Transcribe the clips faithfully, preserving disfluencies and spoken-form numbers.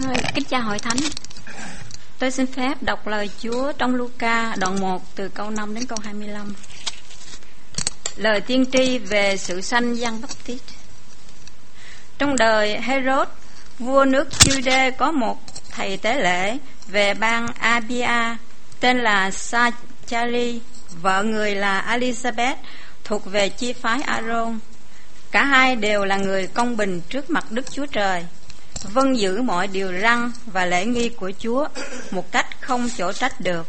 Kính chào hội thánh. Tôi xin phép đọc lời Chúa trong Luca đoạn một từ câu năm đến câu hai mươi lăm. Lời tiên tri về sự sanh Giăng Báp-tít. Trong đời Herod, vua nước Jude, có một thầy tế lễ về bang Abia tên là Sa-cha-ri, vợ người là Elizabeth, thuộc về chi phái Aaron. Cả hai đều là người công bình trước mặt Đức Chúa Trời, vâng giữ mọi điều răn và lễ nghi của Chúa một cách không chỗ trách được.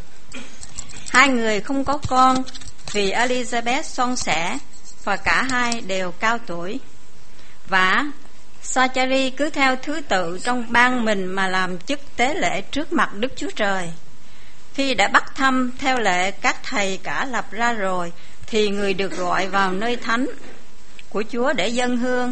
Hai người không có con vì Elizabeth son sẻ và cả hai đều cao tuổi. Và Sa-cha-ri cứ theo thứ tự trong bang mình mà làm chức tế lễ trước mặt Đức Chúa Trời. Khi đã bắt thăm theo lệ các thầy cả lập ra rồi, thì người được gọi vào nơi thánh của Chúa để dâng hương.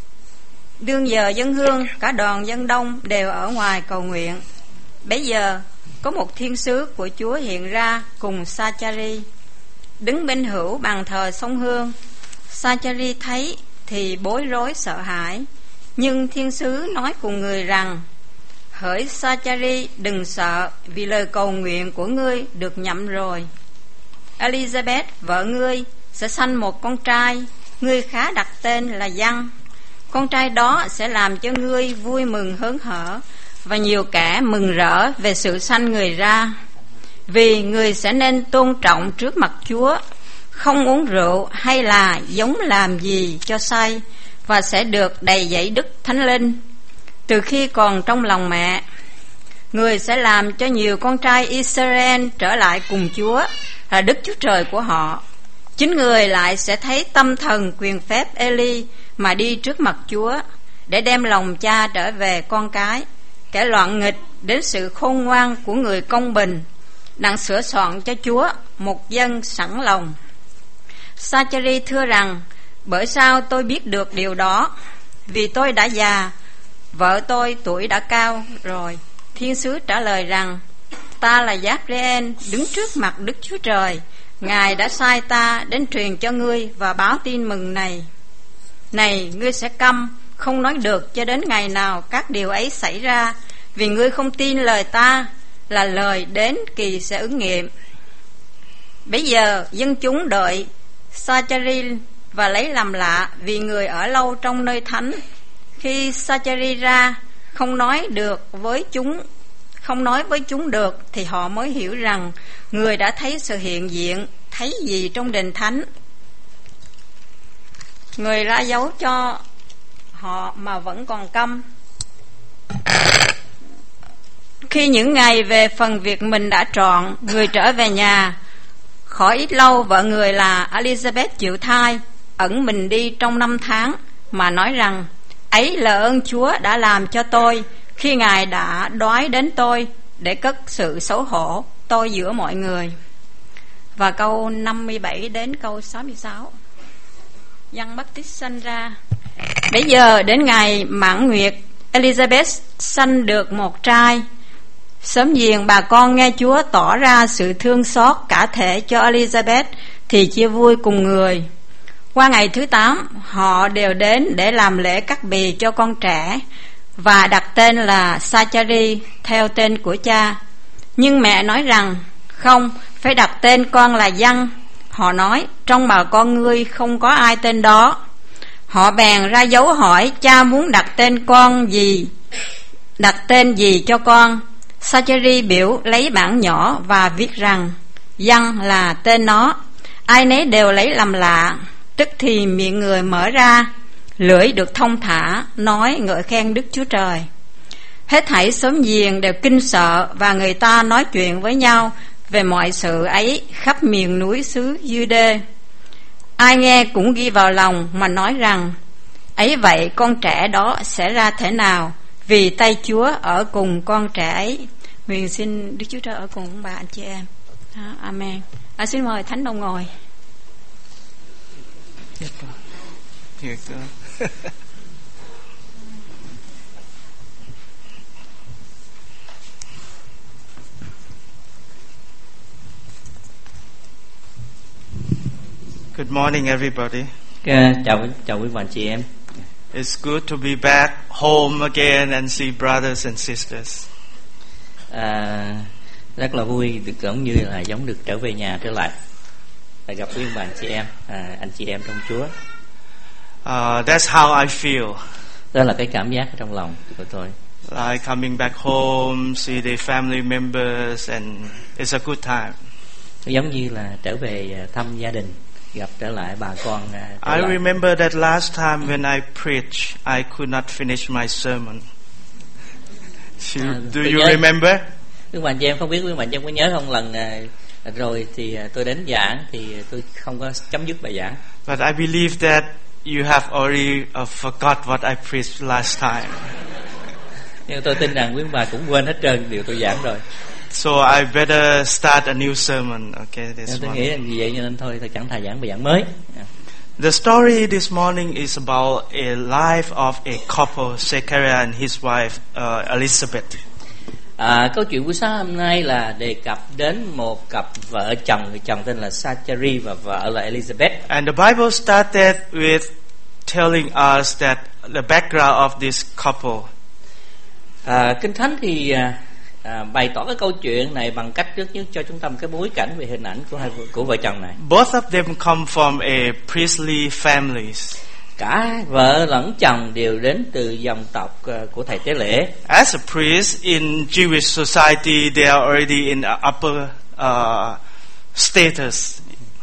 Đương giờ dâng hương, cả đoàn dân đông đều ở ngoài cầu nguyện. Bấy giờ có một thiên sứ của Chúa hiện ra cùng Sa-cha-ri, đứng bên hữu bàn thờ sông hương. Sa-cha-ri thấy thì bối rối sợ hãi, nhưng thiên sứ nói cùng người rằng: hỡi Sa-cha-ri, đừng sợ, vì lời cầu nguyện của ngươi được nhậm rồi. Elizabeth vợ ngươi sẽ sanh một con trai, ngươi khá đặt tên là Giăng. Con trai đó sẽ làm cho ngươi vui mừng hớn hở, và nhiều kẻ mừng rỡ về sự sanh người ra. Vì người sẽ nên tôn trọng trước mặt Chúa, không uống rượu hay là giống làm gì cho say, và sẽ được đầy dẫy Đức Thánh Linh từ khi còn trong lòng mẹ. Người sẽ làm cho nhiều con trai Israel trở lại cùng Chúa, là Đức Chúa Trời của họ. Chính người lại sẽ thấy tâm thần quyền phép Eli mà đi trước mặt Chúa, để đem lòng cha trở về con cái, kẻ loạn nghịch đến sự khôn ngoan của người công bình, đặng sửa soạn cho Chúa một dân sẵn lòng. Sa-cha-ri thưa rằng: bởi sao tôi biết được điều đó? Vì tôi đã già, vợ tôi tuổi đã cao rồi. Thiên sứ trả lời rằng: ta là Gabriel, đứng trước mặt Đức Chúa Trời. Ngài đã sai ta đến truyền cho ngươi và báo tin mừng này. Này, ngươi sẽ câm, không nói được cho đến ngày nào các điều ấy xảy ra, vì ngươi không tin lời ta, là lời đến kỳ sẽ ứng nghiệm. Bấy giờ dân chúng đợi Sa-cha-ri và lấy làm lạ, vì người ở lâu trong nơi thánh. Khi Sa-cha-ri ra, không nói được với chúng, không nói với chúng được, thì họ mới hiểu rằng người đã thấy sự hiện diện, thấy gì trong đền thánh. Người ra dấu cho họ mà vẫn còn câm. Khi những ngày về phần việc mình đã trọn, người trở về nhà. Khỏi ít lâu, vợ người là Elizabeth chịu thai, ẩn mình đi trong năm tháng, mà nói rằng: ấy là ơn Chúa đã làm cho tôi, khi Ngài đã đoái đến tôi để cất sự xấu hổ tôi giữa mọi người. Và câu năm mươi bảy đến câu sáu mươi sáu. Giăng Báp-tít sanh ra. Bây giờ đến ngày mãn nguyệt, Elizabeth sanh được một trai. Sớm giềng bà con nghe Chúa tỏ ra sự thương xót cả thể cho Elizabeth, thì chia vui cùng người. Qua ngày thứ tám, họ đều đến để làm lễ cắt bì cho con trẻ, và đặt tên là Sa-cha-ri theo tên của cha. Nhưng mẹ nói rằng: không, phải đặt tên con là Giăng. Họ nói: trong bà con ngươi không có ai tên đó. Họ bèn ra dấu hỏi cha muốn đặt tên con gì, đặt tên gì cho con. Sa-cha-ri biểu lấy bảng nhỏ và viết rằng Giăng là tên nó. Ai nấy đều lấy làm lạ. Tức thì miệng người mở ra, lưỡi được thông thả, nói ngợi khen Đức Chúa Trời. Hết thảy xóm giềng đều kinh sợ, và người ta nói chuyện với nhau về mọi sự ấy khắp miền núi xứ Giu-đê. Ai nghe cũng ghi vào lòng, mà nói rằng: ấy vậy con trẻ đó sẽ ra thế nào, vì tay Chúa ở cùng con trẻ ấy. Nguyện xin Đức Chúa Trời ở cùng bà anh chị em. Amen. À, xin mời Thánh Đồng ngồi. Good morning, everybody. Uh, chào chào quý bạn chị em. It's good to be back home again and see brothers and sisters. À, rất là vui được cũng như là giống được trở về nhà trở lại, là gặp quý bạn chị em, à, anh chị em trong Chúa. Uh, that's how I feel. Đó là cái cảm giác trong lòng của tôi. Like coming back home, see the family members, and it's a good time. Giống như là trở về thăm gia đình, gặp trở lại bà con. Uh, I lại. remember that last time when I preached, I could not finish my sermon. Do, À, do tôi you nhớ. remember? Quý bạn chị em không biết quý bạn chị em có nhớ không, lần uh, rồi thì uh, tôi đến giảng thì tôi không có chấm dứt bài giảng. But I believe that you have already uh, forgot what I preached last time. Nhưng tôi tin rằng quý bà cũng quên hết trơn điều tôi giảng rồi. So I better start a new sermon. Okay, this Nên tôi one. nghĩ là vì vậy cho nên thôi tôi chẳng thà giảng bài giảng mới. The story this morning is about a life of a couple, Zechariah and his wife uh, Elizabeth. À, câu chuyện buổi sáng hôm nay là đề cập đến một cặp vợ chồng, người chồng tên là Zachary và vợ là Elizabeth. And the Bible started with telling us that the background of this couple. À, Kinh Thánh thì à, à, bày tỏ cái câu chuyện này bằng cách trước nhất cho chúng ta một cái bối cảnh về hình ảnh của hai của vợ chồng này. Both of them come from a priestly families. Cả vợ lẫn chồng đều đến từ dòng tộc uh, của thầy tế lễ. As a priest in Jewish society, they are already in a upper uh, status.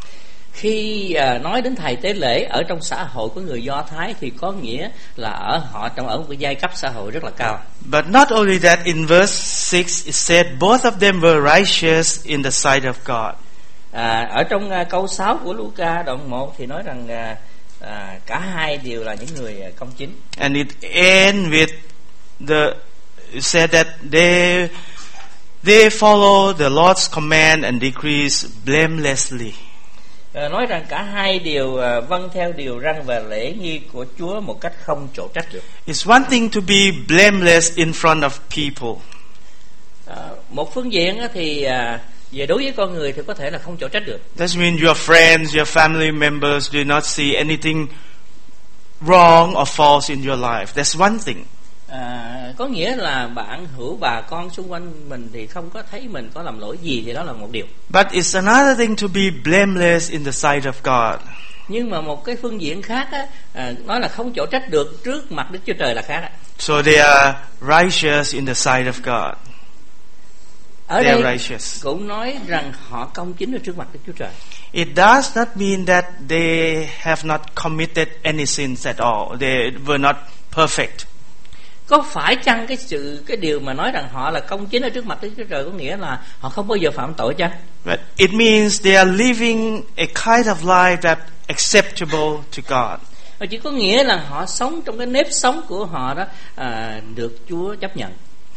Khi uh, nói đến thầy tế lễ ở trong xã hội của người Do Thái thì có nghĩa là ở họ trong ở một cái giai cấp xã hội rất là cao. But not only that, in verse six it said both of them were righteous in the sight of God. À, ở trong uh, câu sáu của Luca đoạn một thì nói rằng uh, À, cả hai đều là những người công chính. And it ends with the it said that they they follow the Lord's command and decrees blamelessly. À, nói rằng cả hai đều uh, vâng theo điều răn và lễ nghi của Chúa một cách không chỗ trách được. It's one thing to be blameless in front of people. À, một phương diện thì uh, về đối với con người thì có thể là không chỗ trách được. That means your friends, your family members do not see anything wrong or false in your life. That's one thing. À, có nghĩa là bạn hữu bà con xung quanh mình thì không có thấy mình có làm lỗi gì, thì đó là một điều. But it's another thing to be blameless in the sight of God. Nhưng mà một cái phương diện khác á, à, nói là không chỗ trách được trước mặt Đức Chúa Trời là khác á. So they are righteous in the sight of God. Ở They đây are righteous. cũng nói rằng họ công chính ở trước mặt Đức Chúa Trời. It does not mean that they have not committed any sins at all. They were not perfect. Có phải chăng cái sự cái điều mà nói rằng họ là công chính ở trước mặt Đức Chúa Trời có nghĩa là họ không bao giờ phạm tội chăng? But it means they are living a kind of life that acceptable to God. Và chỉ có nghĩa là họ sống trong cái nếp sống của họ đó à, được Chúa chấp nhận.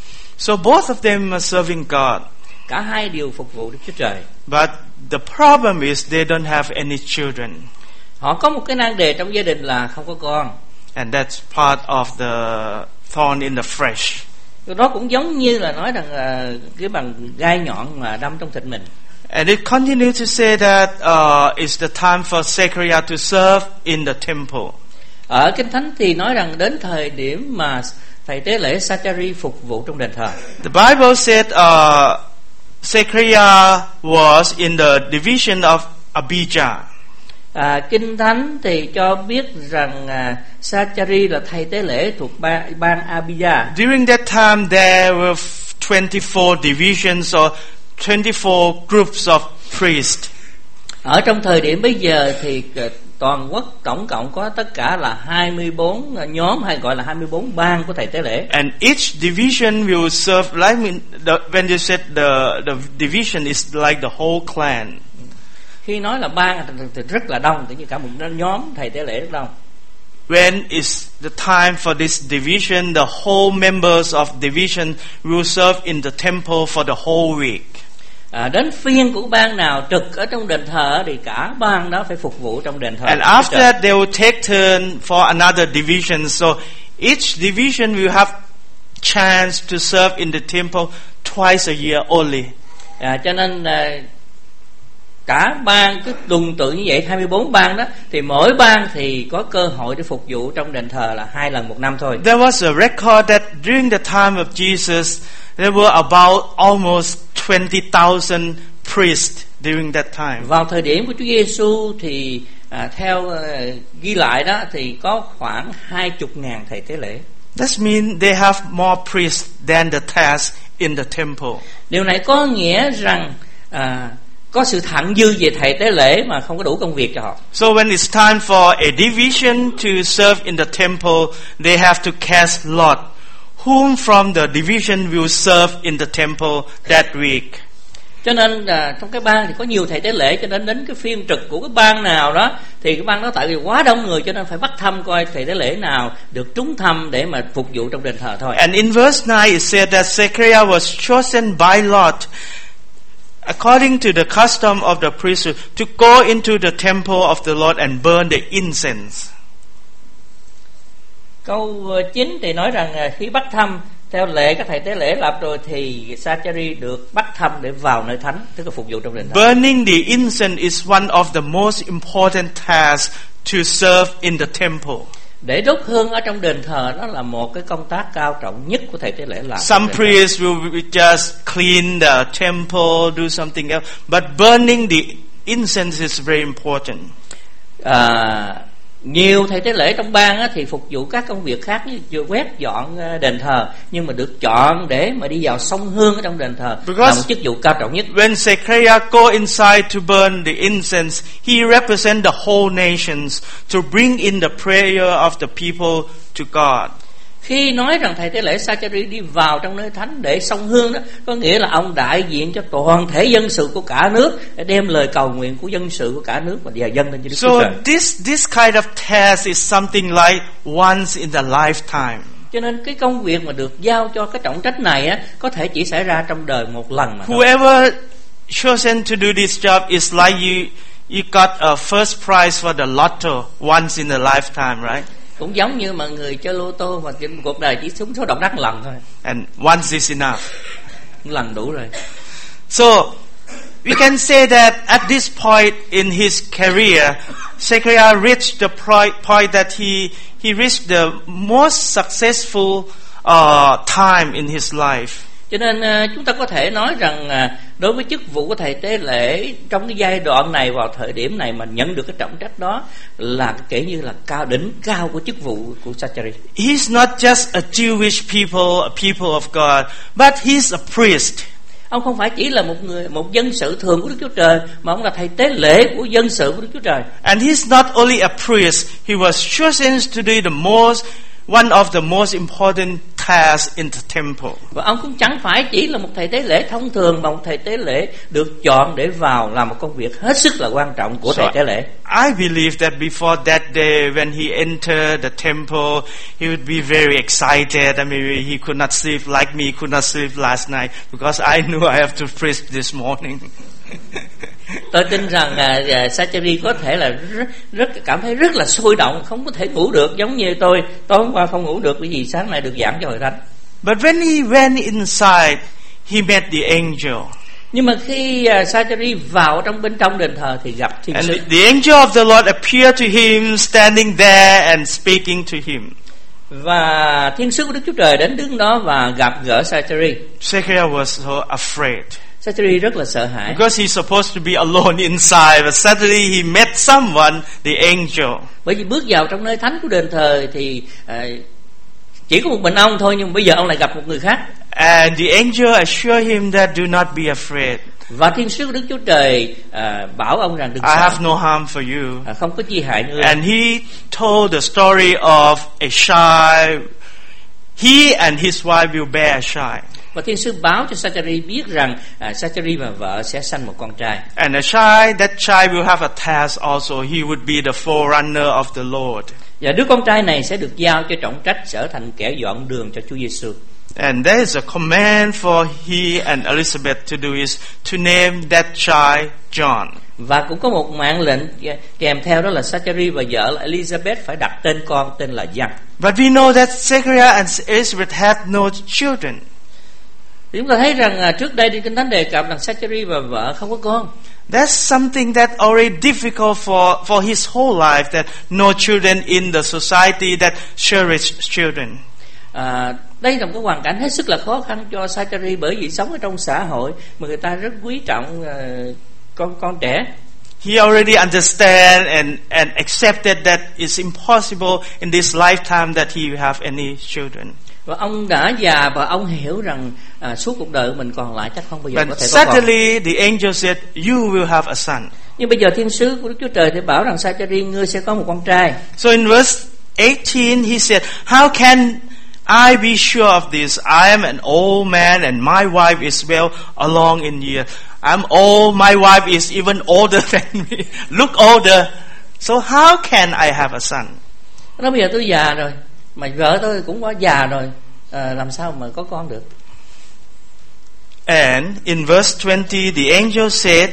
So both of them are serving God. Cả hai đều phục vụ Đức Chúa Trời. But the problem is they don't have any children. Họ có một cái nan đề trong gia đình là không có con. And that's part of the thorn in the flesh. Đó cũng giống như là nói rằng là cái bằng gai nhọn mà đâm trong thịt mình. And it continues to say that uh, it's the time for Zechariah to serve in the temple. Ở Kinh Thánh thì nói rằng đến thời điểm mà thầy tế lễ Zachary phục vụ trong đền thờ. The Bible said uh, Zechariah was in the division of Abijah. À, Kinh Thánh thì cho biết rằng à, Zachary là thầy tế lễ thuộc ba, bang Abijah. During that time there were twenty-four divisions or twenty-four groups of priests. Ở trong thời điểm bây giờ thì toàn quốc tổng cộng có tất cả là hai mươi bốn nhóm, hay gọi là hai mươi bốn bang của thầy tế lễ. And each division will serve like the, when you said the the division is like the whole clan. Khi nói là bang thì rất là đông, tự như cả một nhóm thầy tế lễ rất đông. When is the time for this division, the whole members of division will serve in the temple for the whole week. À, đến phiên của bang nào trực ở trong đền thờ thì cả bang đó phải phục vụ trong đền thờ. And after that they will take turn for another division. So each division will have chance to serve in the temple twice a year only. À, cho nên à, cả bang cứ tuần tự như vậy, hai mươi bốn bang đó, thì mỗi bang thì có cơ hội để phục vụ trong đền thờ là hai lần một năm thôi. There was a record that during the time of Jesus, there were about almost twenty thousand priests during that time. Vào thời điểm của Chúa Giêsu thì à, theo uh, ghi lại đó thì có khoảng hai chục ngàn thầy tế lễ. That means they have more priests than the task in the temple. Điều này có nghĩa rằng à, có sự thặng dư về thầy tế lễ mà không có đủ công việc cho họ. So when it's time for a division to serve in the temple, they have to cast lot. Whom from the division will serve in the temple that week? Cho nên à, trong cái bang thì có nhiều thầy tế lễ, cho nên đến cái phiên trực của cái bang nào đó thì cái bang đó tại vì quá đông người cho nên phải bắt thăm coi thầy tế lễ nào được trúng thăm để mà phục vụ trong đền thờ thôi. And in verse nine it said that Zechariah was chosen by lot according to the custom of the priesthood to go into the temple of the Lord and burn the incense. Câu chín thì nói rằng khi bắt thăm theo lệ các thầy tế lễ lập rồi thì Zachary được bắt thăm để vào nơi thánh, tức là phục vụ trong đền thờ. Burning the incense is one of the most important tasks to serve in the temple. Để đốt hương ở trong đền thờ đó là một cái công tác cao trọng nhất của thầy tế lễ làm. Some priests will just clean the temple, do something else, but burning the incense is very important. À, nhiều thầy tế lễ trong bang á, thì phục vụ các công việc khác như quét dọn đền thờ, nhưng mà được chọn để mà đi vào xông hương ở trong đền thờ là một chức vụ cao trọng nhất. When Zechariah go inside to burn the incense, he represents the whole nations to bring in the prayer of the people to God. Khi nói rằng thầy tế lễ Zachary đi vào trong nơi thánh để xông hương đó, có nghĩa là ông đại diện cho toàn thể dân sự của cả nước để đem lời cầu nguyện của dân sự của cả nước và dâng lên cho Đức Chúa Trời. So this this kind of task is something like once in the lifetime. Cho nên cái công việc mà được giao cho cái trọng trách này á, có thể chỉ xảy ra trong đời một lần mà thôi. Whoever chosen to do this job is like you you got a first prize for the lotto once in a lifetime, right? Cũng giống như mà người chơi lô tô mà trên cuộc đời chỉ trúng số độc đắc lần thôi. And once is enough. Lần đủ rồi. So we can say that at this point in his career, Zechariah reached the point that he he reached the most successful uh, time in his life. Cho nên uh, chúng ta có thể nói rằng uh, đối với chức vụ của thầy tế lễ trong cái giai đoạn này, vào thời điểm này mà nhận được cái trọng trách đó là kể như là cao đỉnh cao của chức vụ của Zachary. He's not just a Jewish people, a people of God, but he's a priest. Ông không phải chỉ là một người, một dân sự thường của Đức Chúa Trời, mà ông là thầy tế lễ của dân sự của Đức Chúa Trời. And he's not only a priest, he was chosen to do the most one of the most important tasks in the temple. Và ông cũng chẳng phải chỉ là một thầy tế lễ thông thường, mà một thầy tế lễ được chọn để vào làm một công việc hết sức là quan trọng của so thầy tế lễ. I believe that before that day when he entered the temple, he would be very excited. I mean, he could not sleep like me, could not sleep last night because I knew I have to preach this morning. Tôi tin rằng uh, Zachary có thể là rất, rất cảm thấy rất là sôi động, không có thể ngủ được, giống như tôi tối hôm qua không ngủ được bởi vì sáng nay được giảng cho hội thánh. But when he went inside, he met the angel. Nhưng mà khi uh, Zachary vào trong bên trong đền thờ thì gặp thiên and sứ. The angel of the Lord appeared to him, standing there and speaking to him. Và thiên sứ của Đức Chúa Trời đến đứng đó và gặp gỡ Zachary. Zechariah was so afraid. Zachary rất là sợ hãi. Because he's supposed to be alone inside, but suddenly he met someone, the angel. Bởi vì bước vào trong nơi thánh của đền thờ thì uh, chỉ có một mình ông thôi, nhưng bây giờ ông lại gặp một người khác. And the angel assured him that do not be afraid. Và thiên sứ của Đức Chúa Trời uh, bảo ông rằng đừng I sợ. have no harm for you. Uh, không có chi hại ngươi. And he told the story of a child. He and his wife will bear a child. Và thiên sứ báo cho Zachary biết rằng uh, Zachary và vợ sẽ sanh một con trai. And a child, that child will have a task also. He would be the forerunner of the Lord. Và đứa con trai này sẽ được giao cho trọng trách trở thành kẻ dọn đường cho Chúa Giêsu. And there is a command for he and Elizabeth to do is to name that child John. Và cũng có một mạng lệnh kèm theo, đó là Zachary và vợ là Elizabeth phải đặt tên con tên là Giăng. But we know that Zechariah and Elizabeth had no children. Thì chúng ta thấy rằng trước đây đi Kinh Thánh đề cập rằng Zachary và vợ không có con. That's something that already difficult for, for his whole life, that no children in the society that cherish children. À, đây là một cái hoàn cảnh hết sức là khó khăn cho Zachary, bởi vì sống ở trong xã hội mà người ta rất quý trọng uh, con con trẻ. He already understand and and accepted that it's impossible in this lifetime that he will have any children. Và ông đã già và ông hiểu rằng à, suốt cuộc đời mình còn lại chắc không bao giờ But có thể có con. suddenly the angel said, "You will have a son." Nhưng bây giờ thiên sứ của Đức Chúa Trời thì bảo rằng Zachary, ngươi sẽ có một con trai. So in verse eighteen he said, "How can I be sure of this? I am an old man and my wife is well along in years. I'm old, my wife is even older than me. Look older. So how can I have a son?" Nó bây giờ tôi già rồi, mà vợ tôi cũng quá già rồi, à, làm sao mà có con được? And in verse twenty the angel said,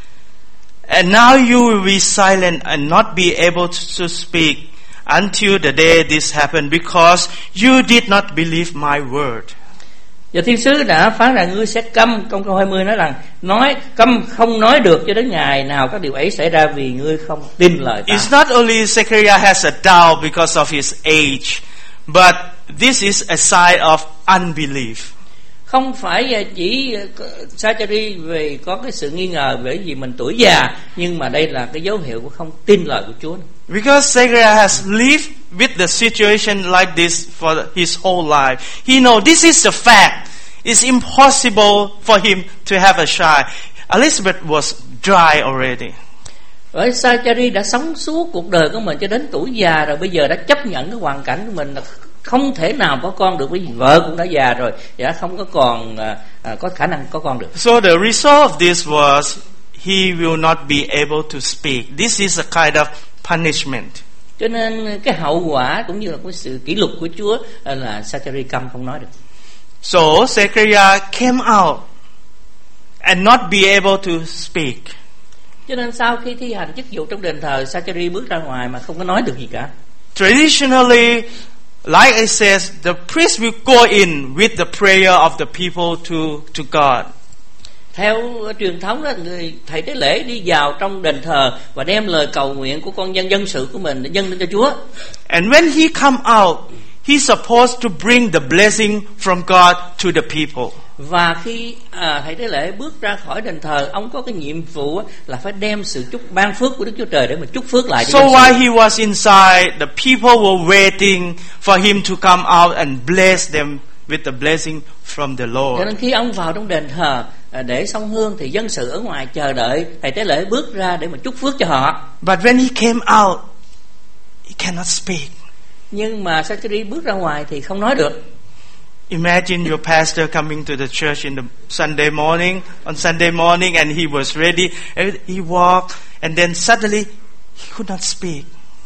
"And now you will be silent and not be able to speak until the day this happened, because you did not believe my word." Và thiên sứ đã phán rằng ngươi sẽ câm. Trong câu hai mươi nói rằng nói câm không nói được cho đến ngày nào các điều ấy xảy ra, vì ngươi không tin lời ta. It's not only Zechariah has a doubt because of his age, but this is a sign of unbelief. Không phải chỉ Zachary vì có cái sự nghi ngờ bởi vì mình tuổi già, nhưng mà đây là cái dấu hiệu của không tin lời của Chúa. Because Zechariah has lived with the situation like this for his whole life. He knows this is the fact. It's impossible for him to have a child. Elizabeth was dry already. Bởi Zachary đã sống suốt cuộc đời của mình cho đến tuổi già rồi, bây giờ đã chấp nhận cái hoàn cảnh của mình là không thể nào có con được, bởi vì vợ cũng đã già rồi và không có còn uh, có khả năng có con được. So the result of this was he will not be able to speak. This is a kind of punishment. Cho nên cái hậu quả cũng như là cái sự kỷ luật của Chúa là Zachary câm không nói được. So Zechariah came out and not be able to speak. Cho nên sau khi thi hành chức vụ trong đền thờ, Zachary bước ra ngoài mà không có nói được gì cả. Traditionally, like I said, the priest will go in with the prayer of the people to to God. Theo truyền thống đó, người thầy tế lễ đi vào trong đền thờ và đem lời cầu nguyện của con dân dân sự của mình để dâng lên cho Chúa. And when he come out, he's supposed to bring the blessing from God to the people. Và khi à, thầy tế lễ bước ra khỏi đền thờ, ông có cái nhiệm vụ là phải đem sự chúc ban phước của Đức Chúa Trời để mà chúc phước lại cho So dân sự. while he was inside, the people were waiting for him to come out and bless them with the blessing from the Lord. Cho nên khi ông vào trong đền thờ để xông hương thì dân sự ở ngoài chờ đợi thầy tế lễ bước ra để mà chúc phước cho họ. But when he came out, he cannot speak. Nhưng mà Zachary bước ra ngoài thì không nói được. Imagine your pastor coming to the church in the Sunday morning, on Sunday morning, and he was ready. He walked, and then suddenly he could not speak.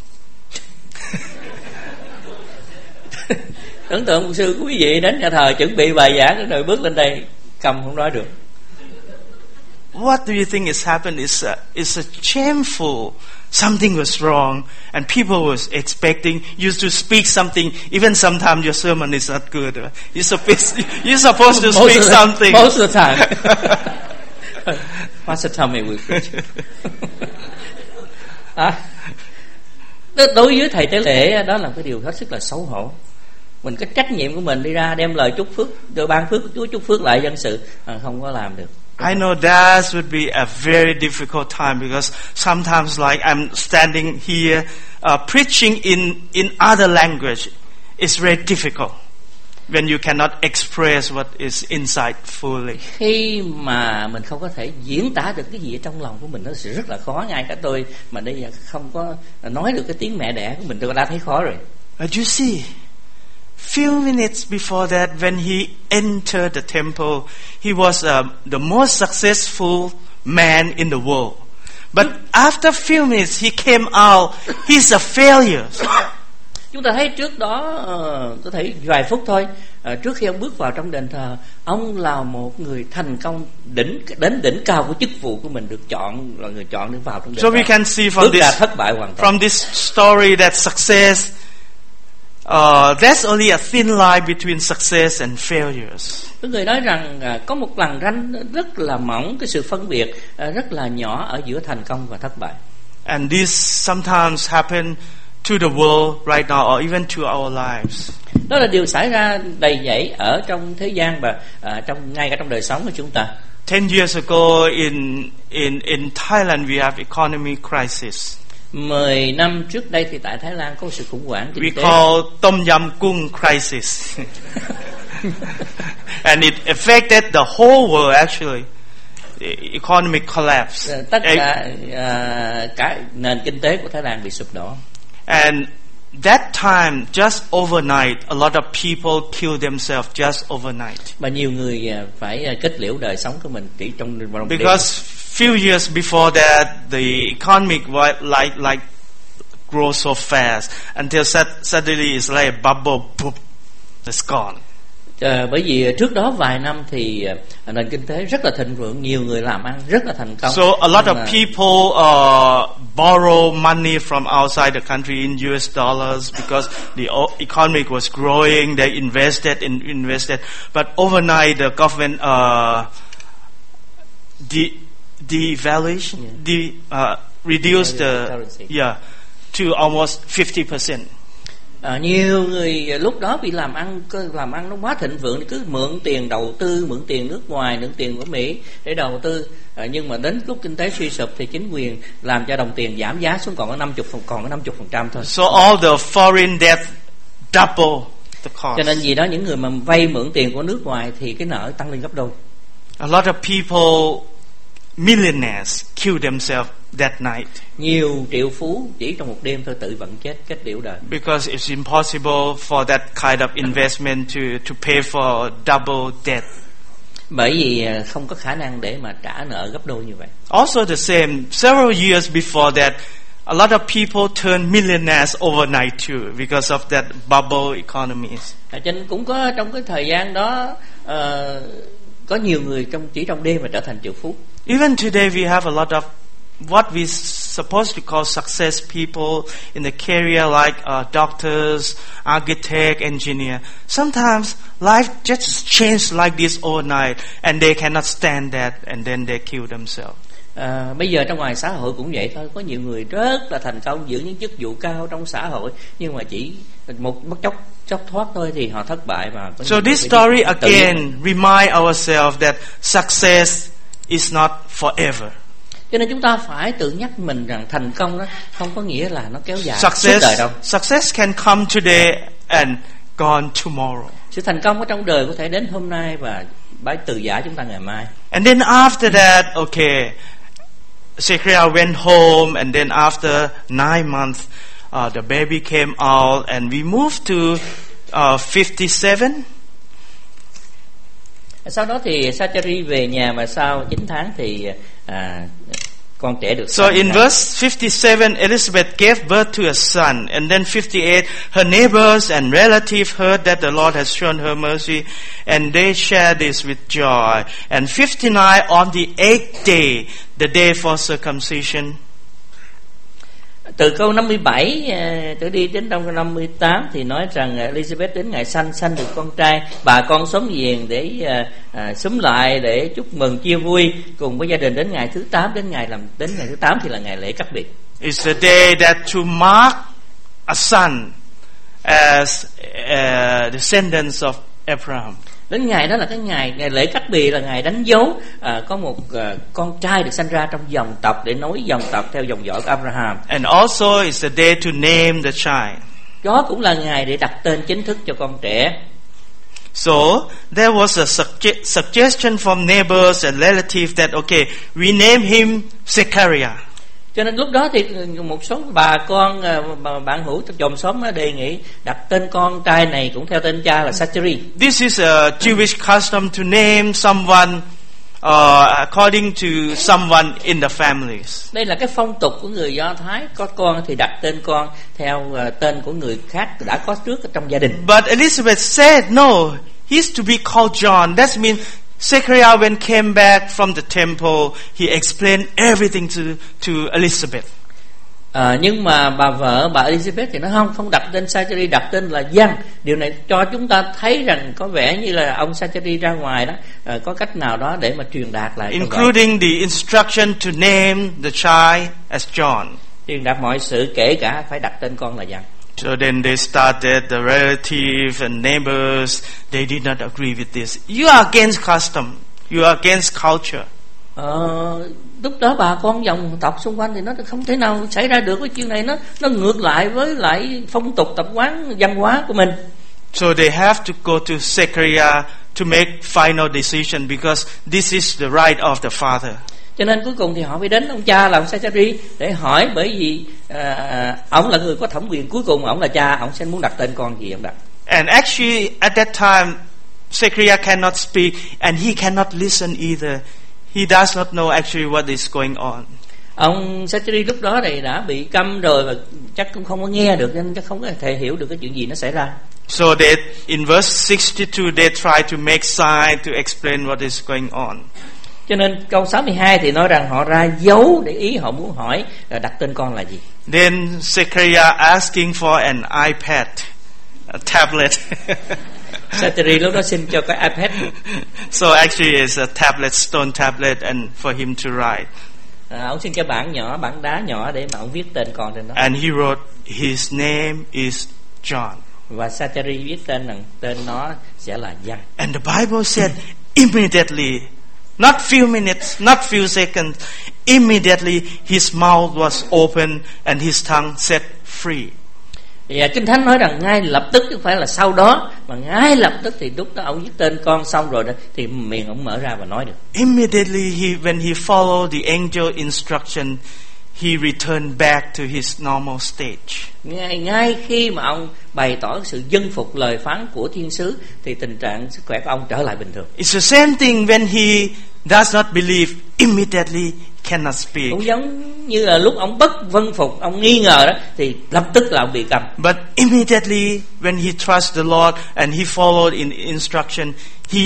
Tưởng tượng mục sư của quý vị đến nhà thờ chuẩn bị bài giảng rồi bước lên đây cầm không nói được. What do you think is happened? It's a, it's a shameful. Something was wrong, and people was expecting you to speak something. Even sometimes your sermon is not good. You're supposed you're supposed to speak most something. The, most of the time. Pastor Tommy will preach. À, đối với thầy tế lễ đó là cái điều hết sức là xấu hổ. Mình có trách nhiệm của mình đi ra đem lời chúc phước, rồi ban phước của Chúa chúc phước lại dân sự, à, không có làm được. I know that would be a very difficult time, because sometimes, like I'm standing here uh, preaching in in other language, it's very difficult when you cannot express what is inside fully. Khi mà mình không có thể diễn tả được cái gì ở trong lòng của mình, nó sẽ rất là khó. Ngay cả tôi mà đây không có nói được cái tiếng mẹ đẻ của mình, tôi đã thấy khó rồi. But you see, few minutes before that, when he entered the temple, he was uh, the most successful man in the world. But after few minutes, he came out, he's a failure. Chúng ta thấy trước đó uh, có thể vài phút thôi, uh, trước khi ông bước vào trong đền thờ, ông là một người thành công đỉnh đến đỉnh cao của chức vụ của mình, được chọn là người chọn để vào trong đền So thờ. we can see from Bước ra this thất bại hoàn toàn. from this story that success uh, there's only a thin line between success and failures. Có người nói rằng à, có một lằn ranh rất là mỏng, cái sự phân biệt à, rất là nhỏ ở giữa thành công và thất bại. And this sometimes happen to the world right now, or even to our lives. Đó là điều xảy ra đầy dẫy ở trong thế gian và à, trong ngay cả trong đời sống của chúng ta. Ten years ago in in in Thailand we have economic crisis. Mười năm trước đây thì tại Thái Lan có sự khủng hoảng kinh We tế. call Tom Yam Kung crisis. And it affected the whole world actually. The economic collapse. Tất cả à, cả nền kinh tế của Thái Lan bị sụp đổ. And that time, just overnight, a lot of people kill themselves just overnight. Và nhiều người à, phải à, kết liễu đời sống của mình chỉ trong vòng đêm. Because few years before that, the economic was like like grow so fast until suddenly it's like a bubble, boop, it's gone. À, bởi vì trước đó vài năm thì à, nền kinh tế rất là thịnh vượng, nhiều người làm ăn rất là thành công. So a lot Nhưng of mà, people uh, borrow money from outside the country in U S dollars because the o- economy was growing. They invested and invested, but overnight the government uh, de- devaluation, Yeah. de- uh, reduced the Currency. yeah to almost fifty percent. À, nhiều người lúc đó vì làm ăn làm ăn nó quá thịnh vượng thì cứ mượn tiền đầu tư, mượn tiền nước ngoài, mượn tiền của Mỹ để đầu tư. À, nhưng mà đến lúc kinh tế suy sụp thì chính quyền làm cho đồng tiền giảm giá xuống còn có năm mươi phần còn có năm mươi phần trăm thôi. So all the foreign debt double the cost. Cho nên vì đó những người mà vay mượn tiền của nước ngoài thì cái nợ tăng lên gấp đôi. A lot of people, millionaires, kill themselves that night. Nhiều triệu phú chỉ trong một đêm thôi tự vẫn chết, kết liễu đời. Because it's impossible for that kind of investment to, to pay for double debt. Bởi vì không có khả năng để mà trả nợ gấp đôi như vậy. Also the same, several years before that, a lot of people turn millionaires overnight too because of that bubble economies. À, cho nên cũng có trong cái thời gian đó uh, có nhiều người trong chỉ trong đêm mà trở thành triệu phú. Even today we have a lot of what we supposed to call success people in the career like uh, doctors, architect, engineer. Sometimes life just changed like this overnight and they cannot stand that and then they kill themselves. À, bây giờ trong ngoài xã hội cũng vậy thôi, có nhiều người rất là thành công giữ những chức vụ cao trong xã hội nhưng mà chỉ một bất chốc chốc thoát thôi thì họ thất bại. Và có So this story again remind ourselves that success is not forever. Cho nên chúng ta phải tự nhắc mình rằng thành công đó không có nghĩa là nó kéo dài Success, suốt đời đâu. success can come today and gone tomorrow. Sự thành công ở trong đời có thể đến hôm nay và bái từ giả chúng ta ngày mai. And then after that, okay, Zechariah went home, and then after nine months, uh, the baby came out, and we moved to uh, fifty-seven. Sau đó thì Zachary về nhà và sau chín tháng thì à, con trẻ được So sinh in ra. verse fifty-seven, Elizabeth gave birth to a son, and then fifty-eight, her neighbors and relatives heard that the Lord has shown her mercy, and they shared this with joy. And fifty-nine, on the eighth day, the day for circumcision. Từ câu năm mươi bảy à, trở đi đến trong câu năm mươi tám thì nói rằng Elizabeth đến ngày sanh sanh được con trai, bà con xóm giềng để à, à, xúm lại để chúc mừng chia vui cùng với gia đình đến ngày thứ tám, đến ngày làm đến ngày thứ tám thì là ngày lễ cắt biệt. It's the day that to mark a son as uh, descendants of Abraham. Đến ngày đó là cái ngày ngày lễ cắt bì, là ngày đánh dấu à, có một à, con trai được sanh ra trong dòng tộc để nối dòng tộc theo dòng dõi của Abraham. And also it's the day to name the child. Đó cũng là ngày để đặt tên chính thức cho con trẻ. So there was a sugge- suggestion from neighbors and relatives that okay, we name him Zechariah. Cho nên lúc đó thì một số bà con bà, bạn hữu trong chòm xóm đề nghị đặt tên con trai này cũng theo tên cha là Zachary. This is a Jewish custom to name someone uh, according to someone in the families. Đây là cái phong tục của người Do Thái, có con thì đặt tên con theo uh, tên của người khác đã có trước ở trong gia đình. But Elizabeth said no, he's to be called John. That means Zechariah, when came back from the temple, he explained everything to to Elizabeth. À, nhưng mà bà vợ bà Elizabeth thì nó không không đặt tên Zachary, đặt tên là Giăng. Điều này cho chúng ta thấy rằng có vẻ như là ông Zachary ra ngoài đó à, có cách nào đó để mà truyền đạt lại, including the instruction to name the child as John. Truyền đạt mọi sự, kể cả phải đặt tên con là Giăng. So then they started, the relatives and neighbors, they did not agree with this. You are against custom, you are against culture. Ờ, lúc đó bà con dòng tộc xung quanh thì nó không thể nào xảy ra được cái chuyện này, nó nó ngược lại với lại phong tục tập quán văn hóa của mình. So they have to go to Zechariah to make final decision because this is the right of the father. Cho nên cuối cùng thì họ phải đến ông cha là ông Zachary để hỏi, bởi vì à, ông là người có thẩm quyền cuối cùng, ông là cha, ông sẽ muốn đặt tên con gì ông đặt. And actually at that time Zechariah cannot speak and he cannot listen either. He does not know actually what is going on. Ông Zachary lúc đó thì đã bị câm rồi và chắc cũng không có nghe được, nên chắc không có thể hiểu được cái chuyện gì nó xảy ra. So they, in verse sixty-two, they try to make sign to explain what is going on. Cho nên câu sáu mươi hai thì nói rằng họ ra dấu để ý, họ muốn hỏi là đặt tên con là gì. Then Zechariah asking for an iPad, a tablet. Zachary lúc đó xin cho cái iPad. So actually it's a tablet, stone tablet, and for him to write. À, ông xin cái bảng nhỏ, bảng đá nhỏ để mà ông viết tên con trên đó. And he wrote, his name is John. Và Zachary viết tên rằng tên nó sẽ là Giăng. And the Bible said immediately, not few minutes, not few seconds, immediately his mouth was open and his tongue set free. Và Kinh Thánh nói rằng ngay lập tức, chứ không phải là sau đó, mà ngay lập tức thì lúc đó ông viết tên con xong rồi đó, thì miệng ông mở ra và nói được. Immediately he, when he followed the angel instruction, he returned back to his normal stage. Ngay ngay khi mà ông bày tỏ sự dân phục lời phán của thiên sứ thì tình trạng sức khỏe của ông trở lại bình thường. It's the same thing when he does not believe, immediately cannot speak. Cũng giống như là lúc ông bất vâng phục, ông nghi ngờ đó, thì lập tức là ông bị câm. But immediately when he trusts the Lord and he followed in instruction, he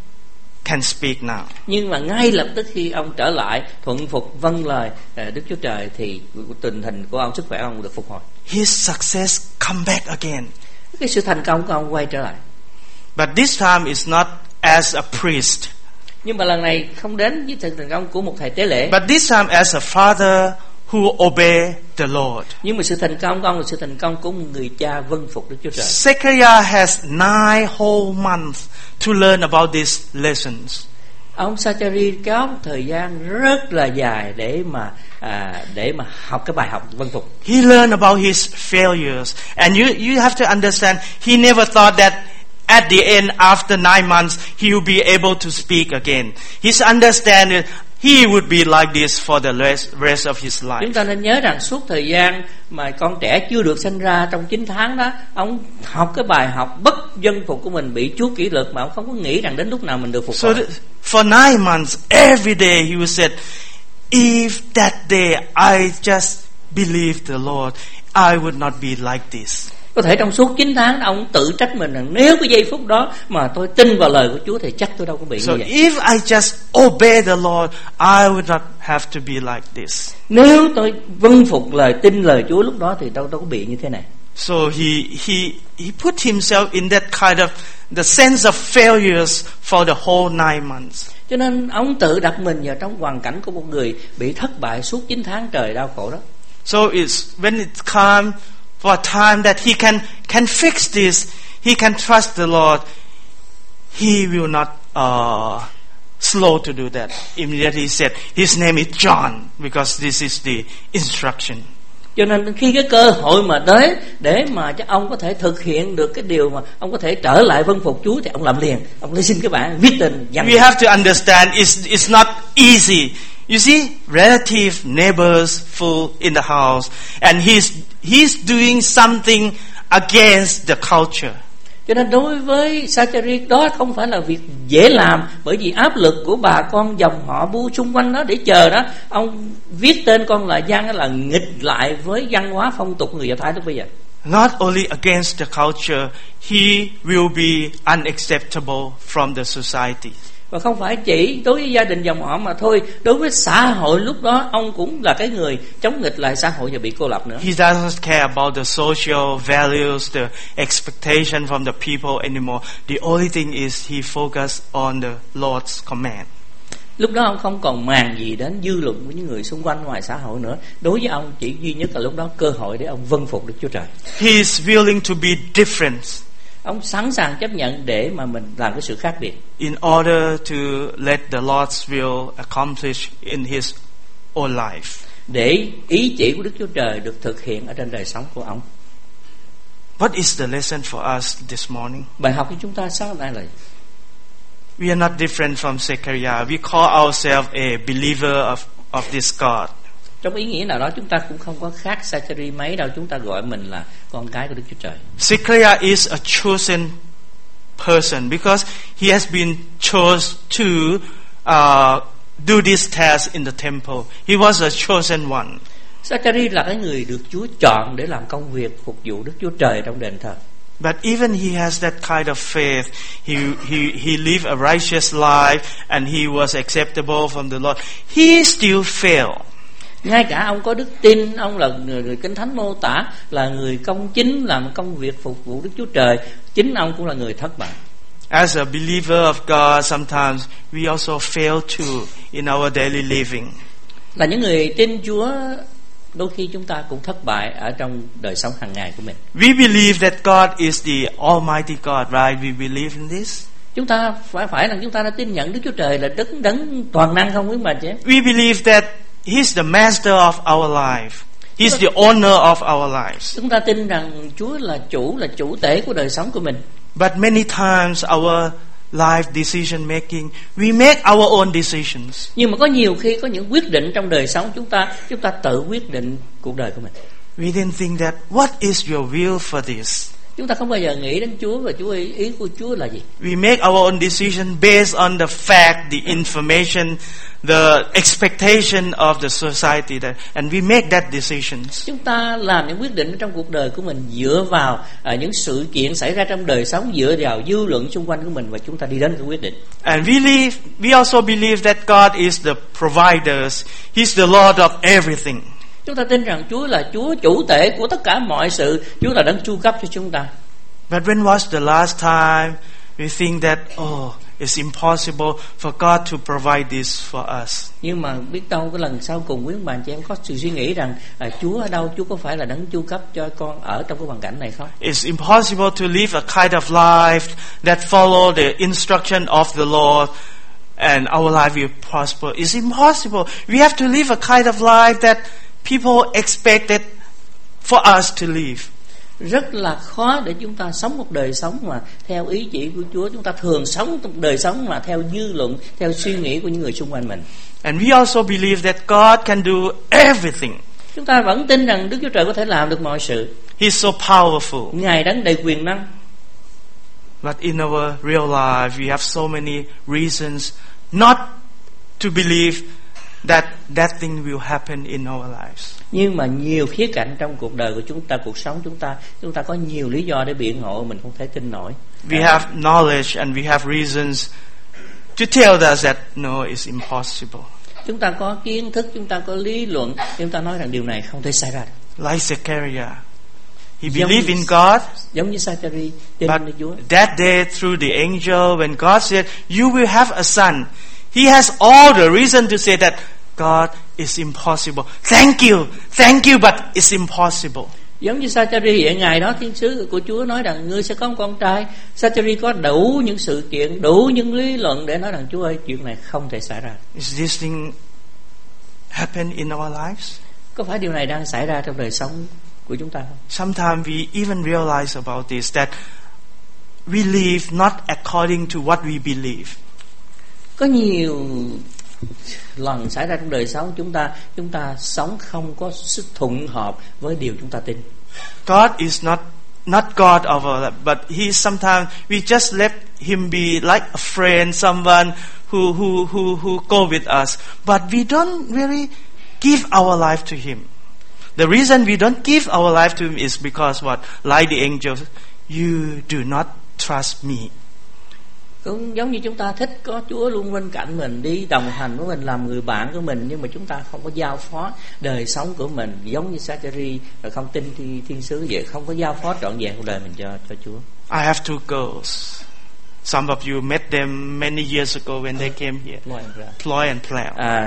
can speak now. Nhưng mà ngay lập tức khi ông trở lại thuận phục vâng lời Đức Chúa Trời thì tình hình của ông, sức khỏe ông được phục hồi. His success come back again. Cái sự thành công của ông quay trở lại. But this time is not as a priest. Nhưng mà lần này không đến với sự thành công của một thầy tế lễ. But this time as a father who obey the Lord. Nhưng mà sự thành công của ông là sự thành công của một người cha vâng phục Đức Chúa Trời. Zechariah has nine whole months to learn about these lessons. Ông Zachary kéo một thời gian rất là dài để mà à, để mà học cái bài học vâng phục. He learned about his failures, and you you have to understand. He never thought that at the end, after nine months, he will be able to speak again. His understanding, he would be like this for the rest, rest of his life. Chúng ta nên nhớ rằng suốt thời gian mà con trẻ chưa được sinh ra trong chín tháng đó, ông học cái bài học bất dân phục của mình, bị Chúa kỷ luật mà ông không có nghĩ rằng đến lúc nào mình được phục So hồi. th- for nine months, every day he would say, if that day I just believed the Lord, I would not be like this. Có thể trong suốt chín tháng ông tự trách mình rằng nếu cái giây phút đó mà tôi tin vào lời của Chúa thì chắc tôi đâu có bị So như vậy. if I just obey the Lord, I would not have to be like this. Nếu tôi vâng phục lời, tin lời Chúa lúc đó thì đâu đâu có bị như thế này. So he he he put himself in that kind of the sense of failures for the whole nine months. Cho nên ông tự đặt mình vào trong hoàn cảnh của một người bị thất bại suốt chín tháng trời đau khổ đó. So it's when it comes for a time that he can can fix this, he can trust the Lord. He will not uh, slow to do that. Immediately he said, his name is John, because this is the instruction. Cho nên khi cái cơ hội mà tới để mà cho ông có thể thực hiện được cái điều mà ông có thể trở lại vâng phục Chúa thì ông làm liền. Ông lấy xin các bạn viết tên Giăng. We have to understand it's it's not easy. You see, relative neighbors full in the house, and he's he's doing something against the culture. Cho nên đối với Zachary đó không phải là việc dễ làm, bởi vì áp lực của bà con dòng họ bu xung quanh đó để chờ đó. Ông viết tên con là Giăng là nghịch lại với văn hóa phong tục người Do Thái lúc bây giờ. Not only against the culture, he will be unacceptable from the society. Và không phải chỉ đối với gia đình dòng họ mà thôi, đối với xã hội lúc đó ông cũng là cái người chống nghịch lại xã hội và bị cô lập nữa. He doesn't care about the social values, the expectation from the people anymore. The only thing is he focused on the Lord's command. Lúc đó ông không còn màng gì đến dư luận của những người xung quanh ngoài xã hội nữa. Đối với ông chỉ duy nhất là lúc đó cơ hội để ông vâng phục Đức Chúa Trời. He is willing to be different. Ông sẵn sàng chấp nhận để mà mình làm cái sự khác biệt. In order to let the Lord's will accomplish in his own life. Để ý chỉ của Đức Chúa Trời được thực hiện ở trên đời sống của ông. What is the lesson for us this morning? Bài học của chúng ta sáng nay là we are not different from Zechariah. We call ourselves a believer of of this God. Trong ý nghĩa nào đó chúng ta cũng không có khác Zachary mấy đâu, chúng ta gọi mình là con cái của Đức Chúa Trời. Zechariah is a chosen person because he has been chose to uh, do this task in the temple. He was a chosen one. Zachary là cái người được Chúa chọn để làm công việc phục vụ Đức Chúa Trời trong đền thờ. But even he has that kind of faith. He he he lived a righteous life and he was acceptable from the Lord. He still failed. Ngay cả ông có đức tin, ông là người, người Kinh Thánh mô tả là người công chính làm công việc phục vụ Đức Chúa Trời, chính ông cũng là người thất bại. As a believer of God, sometimes we also fail too in our daily living. Là những người tin Chúa, đôi khi chúng ta cũng thất bại ở trong đời sống hàng ngày của mình. We believe that God is the Almighty God, right? We believe in this. Chúng ta phải phải là chúng ta đã tin nhận Đức Chúa Trời là đấng đấng toàn năng không quý bà chứ? We believe that He's the master of our life. He's the owner of our lives. Chúng ta tin rằng Chúa là chủ, là chủ tể của đời sống của mình. But many times our life decision making, we make our own decisions. Nhưng mà có nhiều khi có những quyết định trong đời sống chúng ta, chúng ta tự quyết định cuộc đời của mình. We didn't think that what is your will for this? Chúng ta không bao giờ nghĩ đến Chúa và Chúa ý, ý của Chúa là gì. We make our own decision based on the fact, the information, the expectation of the society that, and we make that decisions. Chúng ta làm những quyết định trong cuộc đời của mình dựa vào à, những sự kiện xảy ra trong đời sống, dựa vào dư luận xung quanh của mình và chúng ta đi đến cái quyết định. And we believe, we also believe that God is the provider. He's the Lord of everything. Chúng ta tin rằng Chúa là Chúa chủ tể của tất cả mọi sự, Chúa là đấng chu cấp cho chúng ta. But when was the last time we think that oh, it's impossible for God to provide this for us? Nhưng mà biết đâu cái lần sau cùng quý ông bà chị em có sự suy nghĩ rằng à, Chúa ở đâu, Chúa có phải là đấng chu cấp cho con ở trong cái hoàn cảnh này không? It's impossible to live a kind of life that follow the instruction of the Lord and our life will prosper. It's impossible. We have to live a kind of life that people expected for us to live. Rất là khó để chúng ta sống một đời sống mà theo ý chỉ của Chúa. Chúng ta thường sống một đời sống mà theo dư luận, theo suy nghĩ của những người xung quanh mình. And we also believe that God can do everything. Chúng ta vẫn tin rằng Đức Chúa Trời có thể làm được mọi sự. He's so powerful. Ngài đấng đầy quyền năng. But in our real life, we have so many reasons not to believe that that thing will happen in our lives. Nhưng mà nhiều khía cạnh trong cuộc đời của chúng ta, cuộc sống chúng ta, chúng ta có nhiều lý do để biện hộ mình không thể tin nổi. We have knowledge and we have reasons to tell us that no, it's impossible. Chúng ta có kiến thức, chúng ta có lý luận, chúng ta nói rằng điều này không thể xảy ra. Like Zechariah, he believed in God. Giống như Zachary tin But nơi Chúa. that day through the angel, when God said, "You will have a son," he has all the reason to say that God is impossible. Thank you, thank you, but it's impossible. Giống như Zachary vậy, ngày đó thiên sứ của Chúa nói rằng ngươi sẽ có một con trai. Zachary có đủ những sự kiện, đủ những lý luận để nói rằng Chúa ơi, chuyện này không thể xảy ra. Is this thing happen in our lives? Có phải điều này đang xảy ra trong đời sống của chúng ta không? Sometimes we even realize about this, that we live not according to what we believe. Có nhiều lần xảy ra trong đời sống chúng ta, chúng ta sống không có sức thuận hợp với điều chúng ta tin. God is not not God of our life, but He sometimes we just let Him be like a friend, someone who who who who go with us, but we don't really give our life to Him. The reason we don't give our life to Him is because what? Like the angels, you do not trust me. Cũng giống như chúng ta thích có Chúa luôn bên cạnh mình, đi đồng hành với mình, làm người bạn của mình, nhưng mà chúng ta không có giao phó đời sống của mình giống như Zachary và không tin thì thiên sứ vậy, không có giao phó trọn vẹn cuộc đời mình cho cho Chúa. I have two girls. Some of you met them many years ago when they came here. Ploy and Plow. À,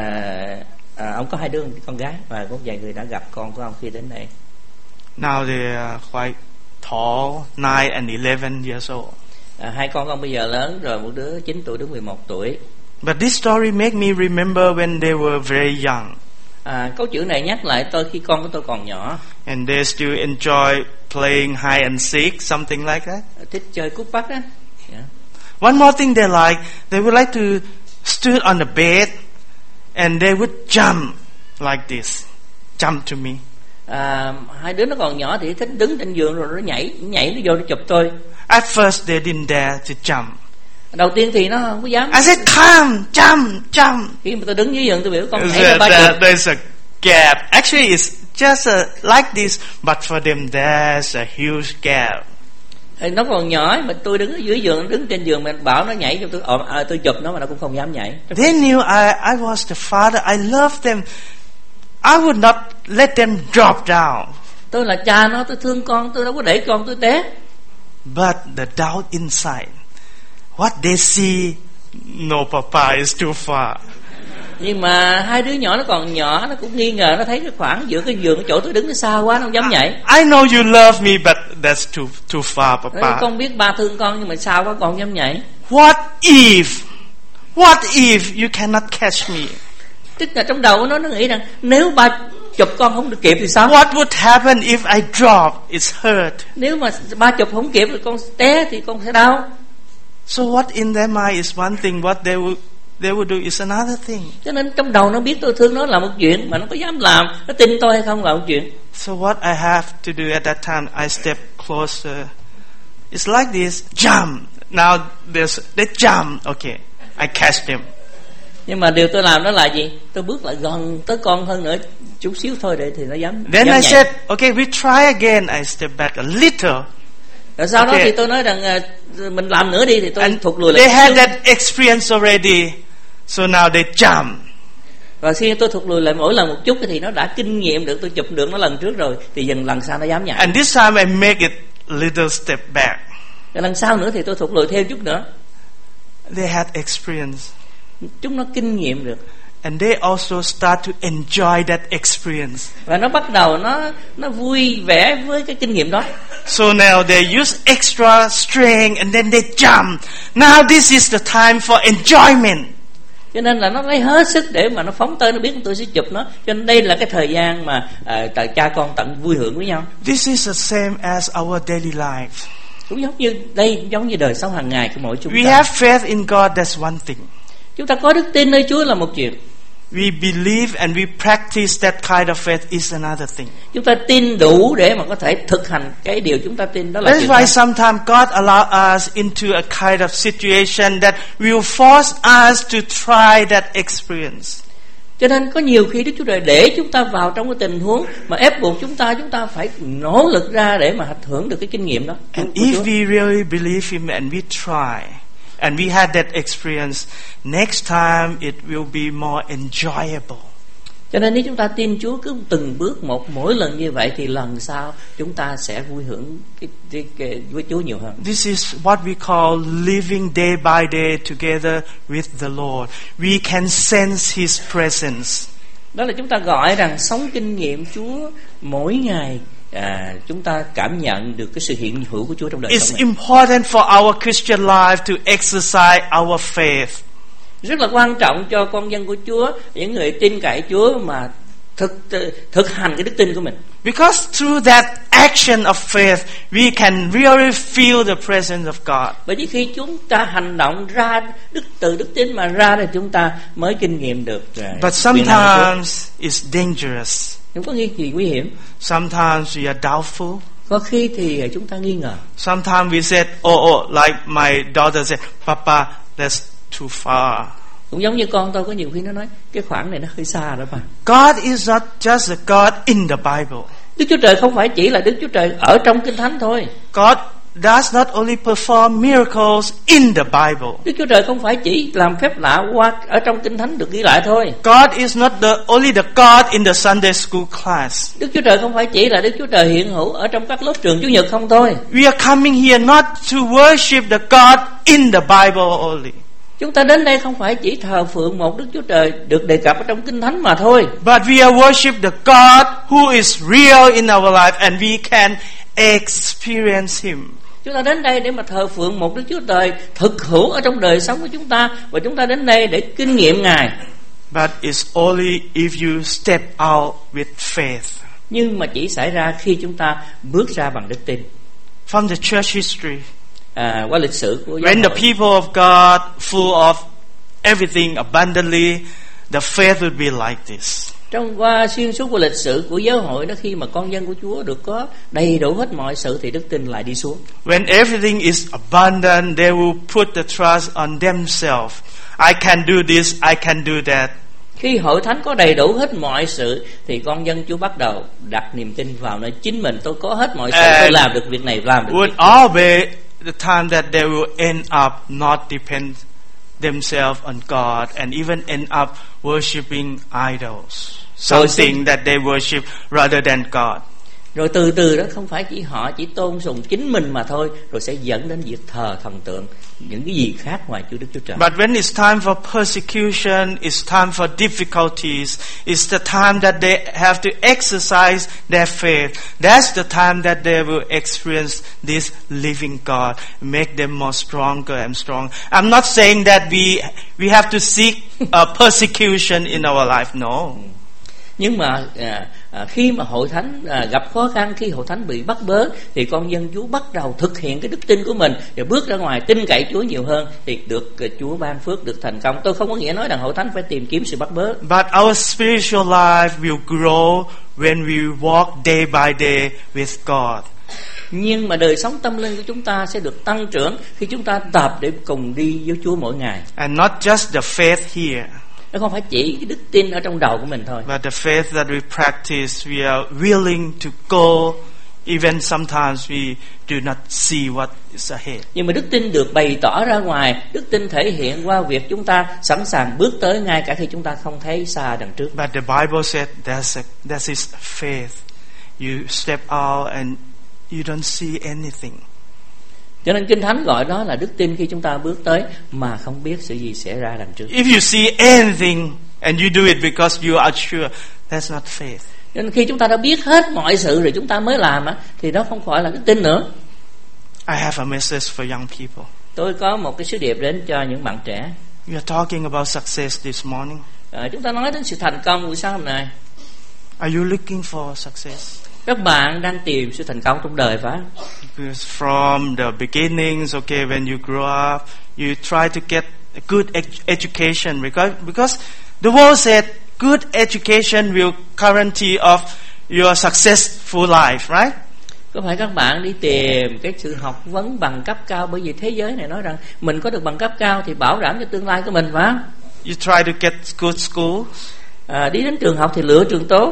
à, ông có hai đứa con gái và có vài người đã gặp con của ông khi đến đây. Now they are quite tall, nine and eleven years old. À, hai con ông bây giờ lớn rồi, một đứa chín tuổi, đứa mười một tuổi. But this story make me remember when they were very young. À, câu chuyện này nhắc lại tôi khi con của tôi còn nhỏ. And they still enjoy playing hide and seek, something like that. Thích chơi cút bắt đó. Yeah. One more thing they like, they would like to stood on the bed and they would jump like this, jump to me. À, hai đứa nó còn nhỏ thì thích đứng trên giường rồi nó nhảy, nhảy nó vô nó chụp tôi. At first they didn't dare to jump. Đầu tiên thì nó không có dám. I said, come, jump, jump. Khi mà tôi đứng dưới giường tôi biểu con nhảy ra ba chục. There's a gap. Actually, it's just a, like this, but for them there's a huge gap. Nó còn nhỏ mà tôi đứng ở dưới giường, đứng trên giường mình bảo nó nhảy cho tôi, à, tôi chụp nó mà nó cũng không dám nhảy. They knew I I was the father. I loved them. I would not let them drop down. Tôi là cha nó, tôi thương con, tôi đâu có để con tôi té. But the doubt inside, what they see, no, Papa is too far. Nhưng mà hai đứa nhỏ nó còn nhỏ, nó cũng nghi ngờ, nó thấy cái khoảng giữa cái giường cái chỗ tôi đứng nó xa quá, nó không dám nhảy. I know you love me, but that's too too far, Papa. Con biết ba thương con nhưng mà sao quá con không dám nhảy. What if? What if you cannot catch me? Tức là trong đầu nó nó nghĩ rằng nếu ba chụp con không được kịp thì sao? What would happen if I drop? It's hurt. Nếu mà ba chụp không kịp thì con té thì con sẽ đau. So what in their mind is one thing, what they would they would do is another thing. Cho nên trong đầu nó biết tôi thương nó là một chuyện, mà nó có dám làm, nó tin tôi hay không là một chuyện. So what I have to do at that time, I step closer. It's like this, jump. Now there's they jump. Okay, I catch them. Nhưng mà điều tôi làm đó là gì? Tôi bước lại gần tới con hơn nữa chút xíu thôi để thì nó dám. Then dám I nhảy. said, okay, we try again. I step back a little. Rồi sau okay. đó thì tôi nói rằng mình làm nữa đi, thì tôi And thụt lùi lại. They had that experience already, so now they jump. Và khi tôi thụt lùi lại mỗi lần một chút thì nó đã kinh nghiệm được, tôi chụp được nó lần trước rồi, thì dần lần sau nó dám nhảy. And this time I make it a little step back. Rồi lần sau nữa thì tôi thụt lùi thêm chút nữa. They had experience. Chúng nó kinh nghiệm được. And they also start to enjoy that experience. Và nó bắt đầu nó nó vui vẻ với cái kinh nghiệm đó. So now they use extra strength and then they jump. Now this is the time for enjoyment. Cho nên là nó lấy hết sức để mà nó phóng tới, nó biết tôi sẽ chụp nó. Cho nên đây là cái thời gian mà uh, cha con tận vui hưởng với nhau. This is the same as our daily life. Cũng giống như đây, cũng giống như đời sống hàng ngày của mỗi chúng We ta. have faith in God, that's one thing. Chúng ta có đức tin nơi Chúa là một chuyện. We believe and we practice that kind of faith is another thing. Chúng ta tin đủ để mà có thể thực hành cái điều chúng ta tin, đó là That's chuyện why khác. sometimes God allow us into a kind of situation that will force us to try that experience. Cho nên có nhiều khi Đức Chúa Trời để chúng ta vào trong cái tình huống mà ép buộc chúng ta, chúng ta phải nỗ lực ra để mà hưởng được cái kinh nghiệm đó. And if we really believe Him and we try, and we had that experience, next time it will be more enjoyable. Cho nên nếu chúng ta tin Chúa cứ từng bước một, mỗi lần như vậy thì lần sau chúng ta sẽ vui hưởng cái, cái, cái, với Chúa nhiều hơn. This is what we call living day by day together with the Lord. We can sense His presence. Đó là chúng ta gọi rằng sống kinh nghiệm Chúa mỗi ngày. À, chúng ta cảm nhận được cái sự hiện hữu của Chúa trong đời It's sống mình. important for our Christian life to exercise our faith. Rất là quan trọng cho con dân của Chúa, những người tin cậy Chúa mà thực thực hành cái đức tin của mình. Because through that action of faith, we can really feel the presence of God. Bởi vì khi chúng ta hành động ra đức từ đức tin mà ra thì chúng ta mới kinh nghiệm được. Uh, But sometimes it's dangerous. Nhưng có nghi gì nguy hiểm. Sometimes we are doubtful. Có khi thì chúng ta nghi ngờ. Sometimes we said, oh, oh, like my daughter said, Papa, that's too far. Cũng giống như con tôi có nhiều khi nó nói cái khoảng này nó hơi xa đó mà. God is not just a God in the Bible. Đức Chúa Trời không phải chỉ là Đức Chúa Trời ở trong Kinh Thánh thôi. God does not only perform miracles in the Bible. Đức Chúa Trời không phải chỉ làm phép lạ qua ở trong Kinh Thánh được ghi lại thôi. God is not the only the God in the Sunday school class. Đức Chúa Trời không phải chỉ là Đức Chúa Trời hiện hữu ở trong các lớp trường Chủ nhật không thôi. We are coming here not to worship the God in the Bible only. Chúng ta đến đây không phải chỉ thờ phượng một Đức Chúa Trời được đề cập ở trong Kinh Thánh mà thôi. But we are worship the God who is real in our life and we can experience Him. Chúng ta đến đây để mà thờ phượng một Đức Chúa Trời thực hữu ở trong đời sống của chúng ta, và chúng ta đến đây để kinh nghiệm Ngài. But it's only if you step out with faith. Nhưng mà chỉ xảy ra khi chúng ta bước ra bằng đức tin. From the church history, À, qua lịch sử của giáo when the hội, people of God full of everything abundantly, the faith will be like this. trong qua xuyên suốt của lịch sử của giáo hội đó, khi mà con dân của Chúa được có đầy đủ hết mọi sự thì đức tin lại đi xuống. When everything is abundant, they will put the trust on themselves. I can do this, I can do that. Khi hội thánh có đầy đủ hết mọi sự thì con dân Chúa bắt đầu đặt niềm tin vào nơi chính mình. Tôi có hết mọi sự, And tôi làm được việc này, làm được would việc kia. always the time that they will end up not depend themselves on God and even end up worshiping idols, something that they worship rather than God. Rồi từ từ đó không phải chỉ họ chỉ tôn sùng chính mình mà thôi, rồi sẽ dẫn đến việc thờ thần tượng, những cái gì khác ngoài Chúa Đức Chúa Trời. But when it's time for persecution, it's time for difficulties, it's the time that they have to exercise their faith. That's the time that they will experience this living God, make them more stronger and stronger. I'm not saying that we we have to seek a persecution in our life. No. Nhưng mà à, à, khi mà hội thánh à, gặp khó khăn, khi hội thánh bị bắt bớ, thì con dân Chúa bắt đầu thực hiện cái đức tin của mình và bước ra ngoài tin cậy Chúa nhiều hơn, thì được uh, Chúa ban phước, được thành công. Tôi không có nghĩa nói rằng hội thánh phải tìm kiếm sự bắt bớ. But our spiritual life will grow when we walk day by day with God. Nhưng mà đời sống tâm linh của chúng ta sẽ được tăng trưởng khi chúng ta tập để cùng đi với Chúa mỗi ngày. And not just the faith here, Nó không phải chỉ cái đức tin ở trong đầu của mình thôi, but the faith that we practice, we are willing to go, even sometimes we do not see what is ahead. nhưng mà đức tin được bày tỏ ra ngoài. Đức tin thể hiện qua việc chúng ta sẵn sàng bước tới ngay cả khi chúng ta không thấy xa đằng trước. But the Bible said that's a, that is faith. You step out and you don't see anything. Cho nên Kinh Thánh gọi đó là đức tin khi chúng ta bước tới mà không biết sự gì sẽ ra đằng trước. If you see anything and you do it because you are sure, that's not faith. Cho nên khi chúng ta đã biết hết mọi sự rồi chúng ta mới làm á, thì đó không phải là đức tin nữa. I have a message for young people. Tôi có một cái sứ điệp đến cho những bạn trẻ. We are talking about success this morning. À, chúng ta nói đến sự thành công buổi sáng hôm nay. Are you looking for success? Các bạn đang tìm sự thành công trong đời phải không? Because from the beginnings, okay, when you grow up, you try to get a good ed- education because because the world said good education will guarantee of your successful life, right? Có phải các bạn đi tìm cái sự học vấn bằng cấp cao, bởi vì thế giới này nói rằng mình có được bằng cấp cao thì bảo đảm cho tương lai của mình phải không? You try to get good school, À, đi đến trường học thì lựa trường tốt,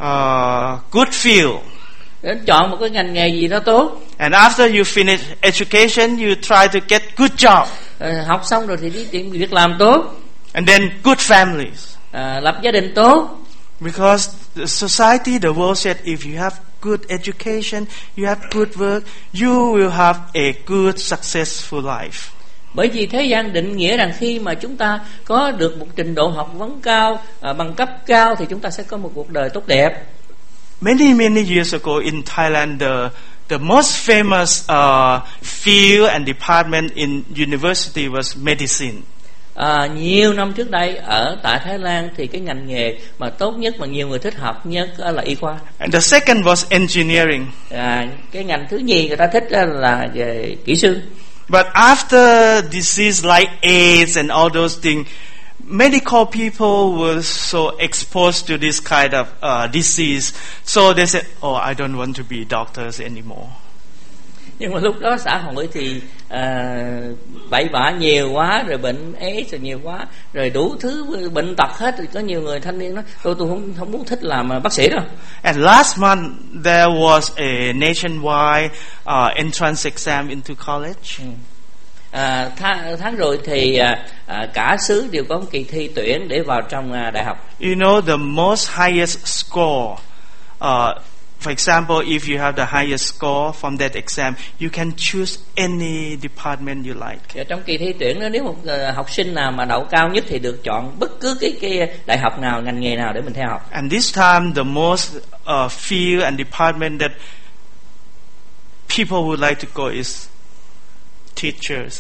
uh, good field, đến chọn một cái ngành nghề gì đó tốt. and after you finish education, you try to get good job, À, học xong rồi thì đi tìm việc làm tốt, and then good families. à, lập gia đình tốt. Because the society, the world said, if you have good education, you have good work, you will have a good, successful life. Bởi vì thế gian định nghĩa rằng khi mà chúng ta có được một trình độ học vấn cao, à, bằng cấp cao thì chúng ta sẽ có một cuộc đời tốt đẹp. Many, many years ago in Thailand, the the most famous uh, field and department in university was medicine. À, nhiều năm trước đây ở tại Thái Lan thì cái ngành nghề mà tốt nhất mà nhiều người thích học nhất là y khoa. And the second was engineering. À, cái ngành thứ nhì người ta thích là về kỹ sư. But after disease like AIDS and all those things, medical people were so exposed to this kind of uh, disease, so they said, "Oh, I don't want to be doctors anymore." Nhưng mà lúc đó xã hội thì à, bậy bạ nhiều quá, rồi bệnh AIDS rồi nhiều quá, rồi đủ thứ bệnh tật hết. Rồi có nhiều người thanh niên nói tôi tôi không không muốn thích làm bác sĩ đâu. And last month there was a nationwide uh, entrance exam into college. Ừ. À, tháng, tháng rồi thì à, à, cả xứ đều có một kỳ thi tuyển để vào trong à, đại học. You know the most highest score. Uh, for example, if you have the highest score from that exam, you can choose any department you like. Và trong kỳ thi tuyển đó, nếu một uh, học sinh nào mà đậu cao nhất thì được chọn bất cứ cái cái đại học nào, ngành nghề nào để mình theo học. And this time, the most uh, field and department that people would like to go is teachers.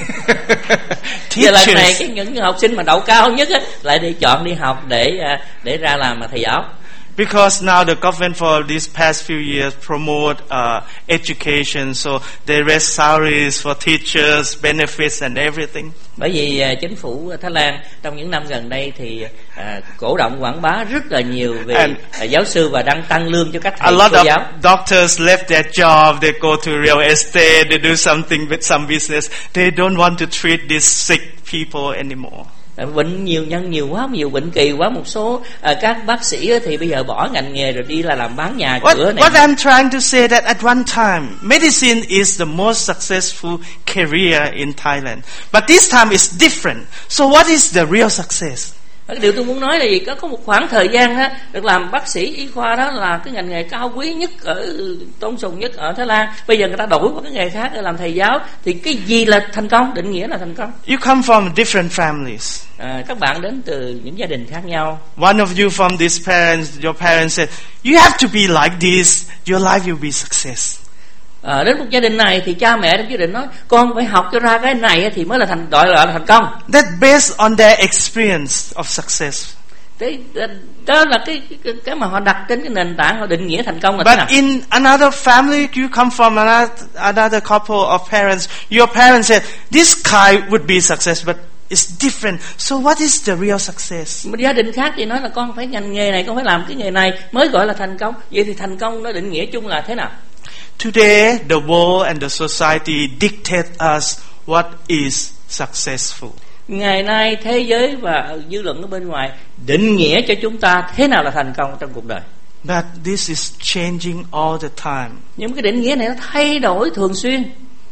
Giờ lần này cái những học sinh mà đậu cao nhất á, lại đi chọn đi học để để ra làm thầy giáo. Because now the government for these past few years promote uh, education, so they raise salaries for teachers, benefits and everything. Bởi vì uh, chính phủ Thái Lan trong những năm gần đây thì uh, cổ động quảng bá rất là nhiều về And uh, giáo sư và đang tăng lương cho các thầy a lot cô of giáo. doctors left their job, they go to real estate, they do something with some business. They don't want to treat these sick people anymore. Bệnh nhiều nhân nhiều quá, nhiều bệnh kỳ quá. Một số à, các bác sĩ thì bây giờ bỏ ngành nghề rồi đi là làm bán nhà What, cửa này. what I'm trying to say that at one time, medicine is the most successful career in Thailand. But this time is different. So what is the real success? Điều tôi muốn nói là gì? Có có một khoảng thời gian á, được làm bác sĩ y khoa đó là cái ngành nghề cao quý nhất, ở tôn sùng nhất ở Thái Lan. Bây giờ người ta đổi qua cái nghề khác để làm thầy giáo. Thì cái gì là thành công? Định nghĩa là thành công. You come from different families. À, các bạn đến từ những gia đình khác nhau. One of you from these parents, your parents said, you have to be like this, your life will be success. À, đến một gia đình này thì cha mẹ trong gia đình nói con phải học cho ra cái này thì mới là thành gọi là thành công. That based on their experience of success. Thế đó là cái, cái cái mà họ đặt trên cái nền tảng họ định nghĩa thành công là But thế nào. in another family, you come from another, another couple of parents. Your parents said this kind would be success, but it's different. So what is the real success? Một gia đình khác thì nói là con phải ngành nghề này, con phải làm cái nghề này mới gọi là thành công. Vậy thì thành công nó định nghĩa chung là thế nào? Today, the world and the society dictate us what is successful. Ngày nay thế giới và dư luận ở bên ngoài định nghĩa cho chúng ta thế nào là thành công trong cuộc đời. But this is changing all the time. Nhưng cái định nghĩa này nó thay đổi thường xuyên.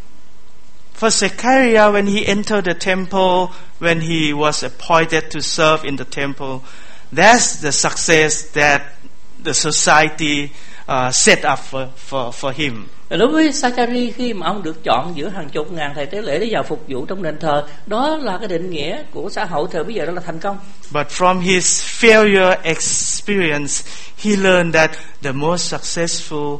For Zechariah, when he entered the temple, when he was appointed to serve in the temple, that's the success that the society uh, set up for, for, for him. Đối với Zachary, khi mà ông được chọn giữa hàng chục ngàn thầy tế lễ để vào phục vụ trong đền thờ, đó là cái định nghĩa của xã hội thời bây giờ, đó là thành công. But from his failure experience, he learned that the most successful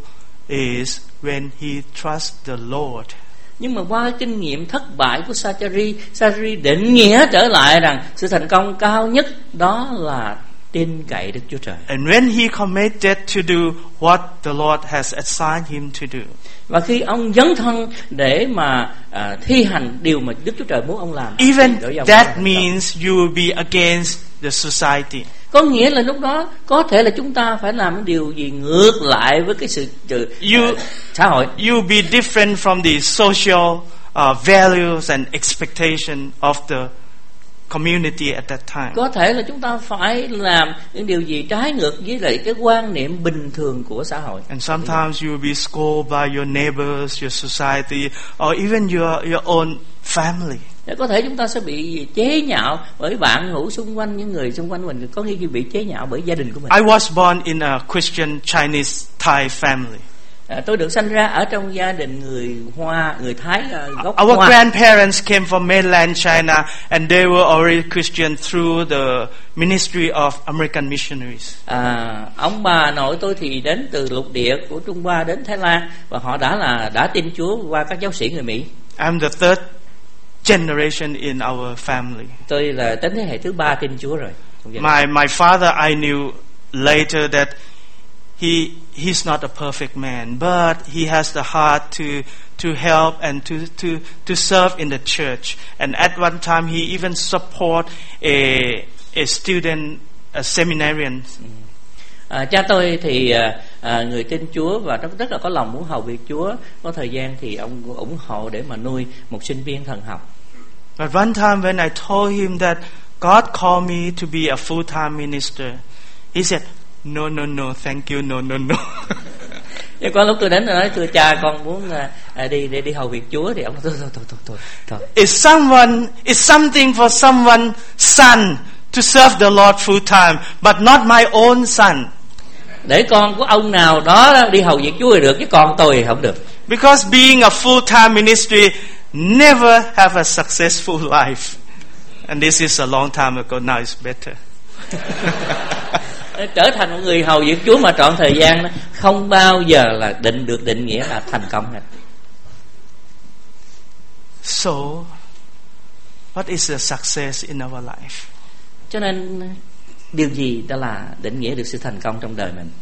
is when he trusts the Lord. Nhưng mà qua kinh nghiệm thất bại của Zachary, Zachary định nghĩa trở lại rằng sự thành công cao nhất đó là tin cậy Đức Chúa Trời. And when he committed to do what the Lord has assigned him to do. Và khi ông dấn thân để mà uh, thi hành điều mà Đức Chúa Trời muốn ông làm, Even that means you will be against the society. Có nghĩa là lúc đó có thể là chúng ta phải làm điều gì ngược lại với cái sự you, uh, xã hội. You will be different from the social uh, values and expectation of the community at that time. Có thể là chúng ta phải làm những điều gì trái ngược với lại cái quan niệm bình thường của xã hội. And sometimes you will be scolded by your neighbors, your society, or even your your own family. Có thể chúng ta sẽ bị chế nhạo bởi bạn hữu xung quanh, những người xung quanh mình, có khi bị chế nhạo bởi gia đình của mình. I was born in a Christian Chinese Thai family. À, tôi được sanh ra ở trong gia đình người Hoa, người Thái uh, gốc Our Hoa. grandparents came from mainland China, and they were already Christian through the ministry of American missionaries. À, ông bà nội tôi thì đến từ lục địa của Trung Hoa đến Thái Lan, và họ đã là đã tin Chúa qua các giáo sĩ người Mỹ. I'm the third generation in our family. Tôi là đến thế hệ thứ ba tin Chúa rồi. My my father, I knew later that he he's not a perfect man, but he has the heart to to help and to to to serve in the church. And at one time, he even support a a student, a seminarian. À, cha tôi thì à, người tin Chúa và rất, rất là có lòng muốn hầu việc Chúa. Có thời gian thì ông ủng hộ để mà nuôi một sinh viên thần học. But one time when I told him that God called me to be a full-time minister, he said, no, no, no, thank you, no, no, no. Nhưng có lúc tôi đến rồi nói, thưa cha, con muốn à, đi đi đi hầu việc Chúa, thì ông nói thôi thôi thôi thôi thôi. thôi. It's someone, it's something for someone's son to serve the Lord full time, but not my own son. Để con của ông nào đó đi hầu việc Chúa thì được, chứ con tôi thì không được. Because being a full-time ministry never have a successful life. And this is a long time ago, now it's better. Trở thành một người hầu việc Chúa mà trọn thời gian đó, không bao giờ là định được định nghĩa là thành công hết. So, what is the success in our life? Cho nên điều gì đó là định nghĩa được sự thành công trong đời mình?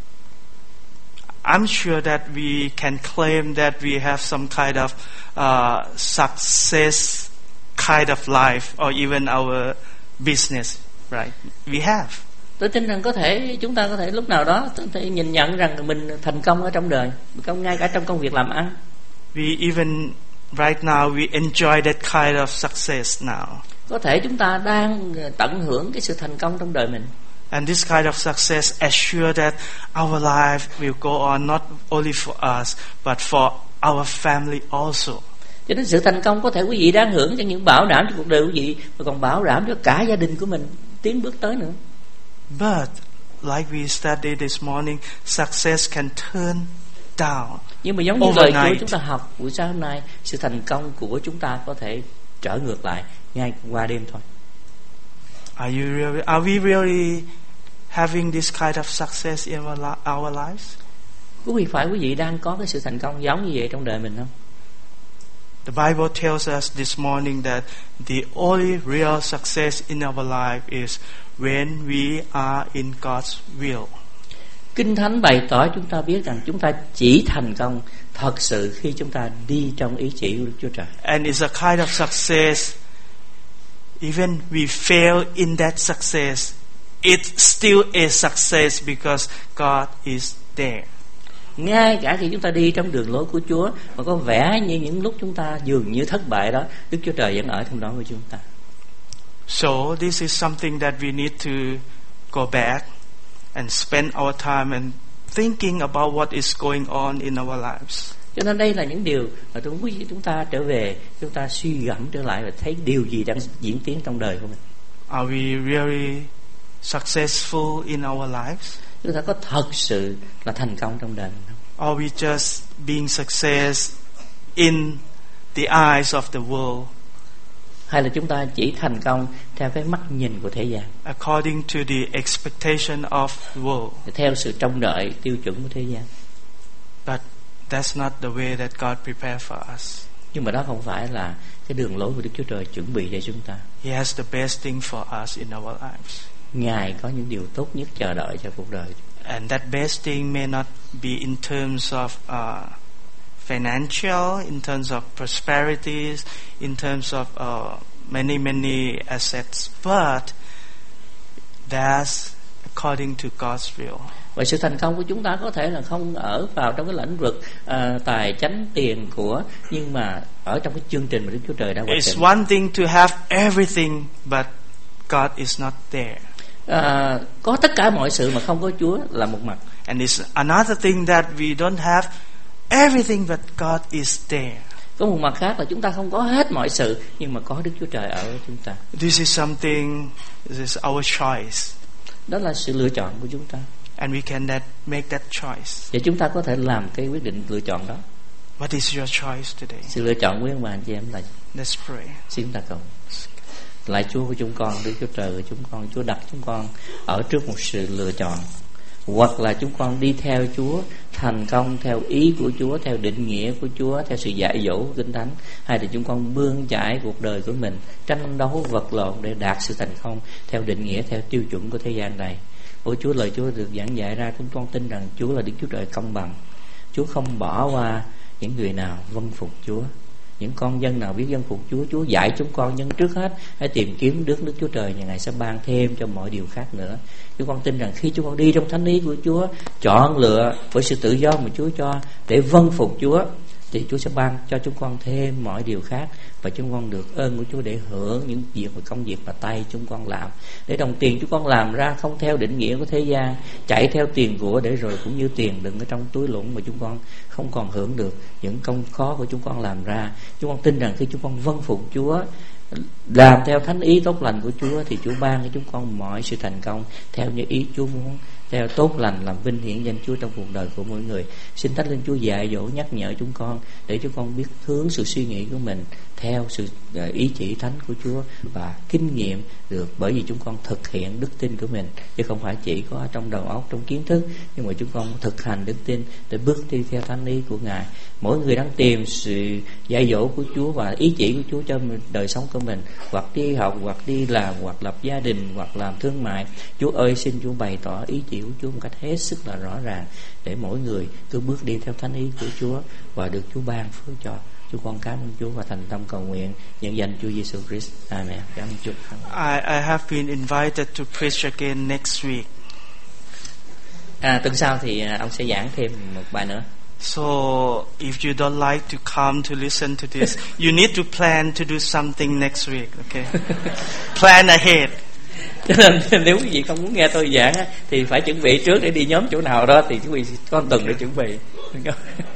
I'm sure that we can claim that we have some kind of uh, success kind of life, or even our business, right? We have. Tôi tin rằng có thể chúng ta có thể lúc nào đó có thể nhìn nhận rằng mình thành công ở trong đời, công ngay cả trong công việc làm ăn. We even right now we enjoy that kind of success now. Có thể chúng ta đang tận hưởng cái sự thành công trong đời mình. And this kind of success assure that our life will go on not only for us but for our family also. Cho nên sự thành công có thể quý vị đang hưởng cho những bảo đảm cho cuộc đời quý vị, mà còn bảo đảm cho cả gia đình của mình tiến bước tới nữa. But like we studied this morning, success can turn down. Nhưng mà giống như lời Chúa chúng ta học buổi sáng hôm nay, sự thành công của chúng ta có thể trở ngược lại ngay qua đêm thôi. Are you really, are we really having this kind of success in our, our lives? Quý vị phải quý vị đang có cái sự thành công giống như vậy trong đời mình không? The Bible tells us this morning that the only real success in our life is when we are in God's will. Kinh Thánh bày tỏ chúng ta biết rằng chúng ta chỉ thành công thật sự khi chúng ta đi trong ý chỉ của Đức Chúa Trời. And it's a kind of success. Even we fail in that success, it's still a success because God is there. Ngay cả khi chúng ta đi trong đường lối của Chúa mà có vẻ như những lúc chúng ta dường như thất bại đó, Đức Chúa Trời vẫn ở trong đó với chúng ta. So this is something that we need to go back and spend our time and thinking about what is going on in our lives. Cho nên đây là những điều mà tôi muốn chúng ta trở về, chúng ta suy gẫm trở lại và thấy điều gì đang diễn tiến trong đời của mình. Are we really successful in our lives? Chúng ta có thật sự là thành công trong đời mình không? Or we just being success in the eyes of the world? Hay là chúng ta chỉ thành công theo cái mắt nhìn của thế gian, according to the expectation of the world, theo sự trông đợi tiêu chuẩn của thế gian? But that's not the way that God prepared for us. Nhưng mà đó không phải là cái đường lối của Đức Chúa Trời chuẩn bị cho chúng ta. He has the best thing for us in our lives. Ngài có những điều tốt nhất chờ đợi cho cuộc đời. And that best thing may not be in terms of uh, financial, in terms of prosperity, in terms of uh, many many assets, but that's according to God's will. Và sự thành công của chúng ta có thể là không ở vào trong cái lĩnh vực uh, tài chánh tiền của, nhưng mà ở trong cái chương trình mà Đức Chúa Trời đã hoạch định. It's one thing to have everything, but God is not there. Uh, có tất cả mọi sự mà không có Chúa là một mặt. And it's another thing that we don't have everything, but God is there. Có một mặt khác là chúng ta không có hết mọi sự, nhưng mà có Đức Chúa Trời ở với chúng ta. This is something, this is our choice. Đó là sự lựa chọn của chúng ta. And we can that, make that choice. Và chúng ta có thể làm cái quyết định lựa chọn đó. What is your choice today? Sự lựa chọn của ông bà anh chị em là Let's pray. xin chúng ta cầu. Lạy Chúa của chúng con, Đức Chúa Trời của chúng con, Chúa đặt chúng con ở trước một sự lựa chọn. Hoặc là chúng con đi theo Chúa, thành công theo ý của Chúa, theo định nghĩa của Chúa, theo sự dạy dỗ của Kinh Thánh. Hay là chúng con bươn chải cuộc đời của mình, tranh đấu vật lộn để đạt sự thành công theo định nghĩa, theo tiêu chuẩn của thế gian này. Ôi Chúa, lời Chúa được giảng dạy ra, chúng con tin rằng Chúa là Đức Chúa Trời công bằng. Chúa không bỏ qua những người nào vâng phục Chúa. Những con dân nào biết dân phục Chúa, Chúa dạy chúng con, nhưng trước hết hãy tìm kiếm nước nước Chúa Trời, và Ngài sẽ ban thêm cho mọi điều khác nữa. Chúng con tin rằng khi chúng con đi trong thánh ý của Chúa, chọn lựa với sự tự do mà Chúa cho để vâng phục Chúa, thì Chúa sẽ ban cho chúng con thêm mọi điều khác, và chúng con được ơn của Chúa để hưởng những việc và công việc mà tay chúng con làm, để đồng tiền chúng con làm ra không theo định nghĩa của thế gian, chạy theo tiền của, để rồi cũng như tiền đựng ở trong túi lũng mà chúng con không còn hưởng được những công khó của chúng con làm ra. Chúng con tin rằng khi chúng con vâng phục Chúa, làm theo thánh ý tốt lành của Chúa, thì Chúa ban cho chúng con mọi sự thành công theo như ý Chúa muốn, theo tốt lành làm vinh hiển danh Chúa trong cuộc đời của mỗi người. Xin Thánh Linh Chúa dạy dỗ nhắc nhở chúng con, để chúng con biết hướng sự suy nghĩ của mình theo sự ý chỉ thánh của Chúa, và kinh nghiệm được bởi vì chúng con thực hiện đức tin của mình, chứ không phải chỉ có trong đầu óc, trong kiến thức, nhưng mà chúng con thực hành đức tin để bước đi theo thánh ý của Ngài. Mỗi người đang tìm sự dạy dỗ của Chúa và ý chỉ của Chúa cho đời sống của mình, hoặc đi học, hoặc đi làm, hoặc lập gia đình, hoặc làm thương mại. Chúa ơi, xin Chúa bày tỏ ý chỉ của Chúa một cách hết sức là rõ ràng, để mỗi người cứ bước đi theo thánh ý của Chúa và được Chúa ban phước cho. Chúng con cảm ơn Chúa và thành tâm cầu nguyện nhân danh Chúa Giêsu Christ. Amen. Cảm ơn Chúa. I, I have been invited to preach again next week. À, tuần sau thì ông sẽ giảng thêm một bài nữa. So if you don't like to come to listen to this, you need to plan to do something next week. Okay, plan ahead. Cho nên nếu quý vị không muốn nghe tôi giảng thì phải chuẩn bị trước để đi nhóm chỗ nào đó, thì quý vị có một tuần để chuẩn bị.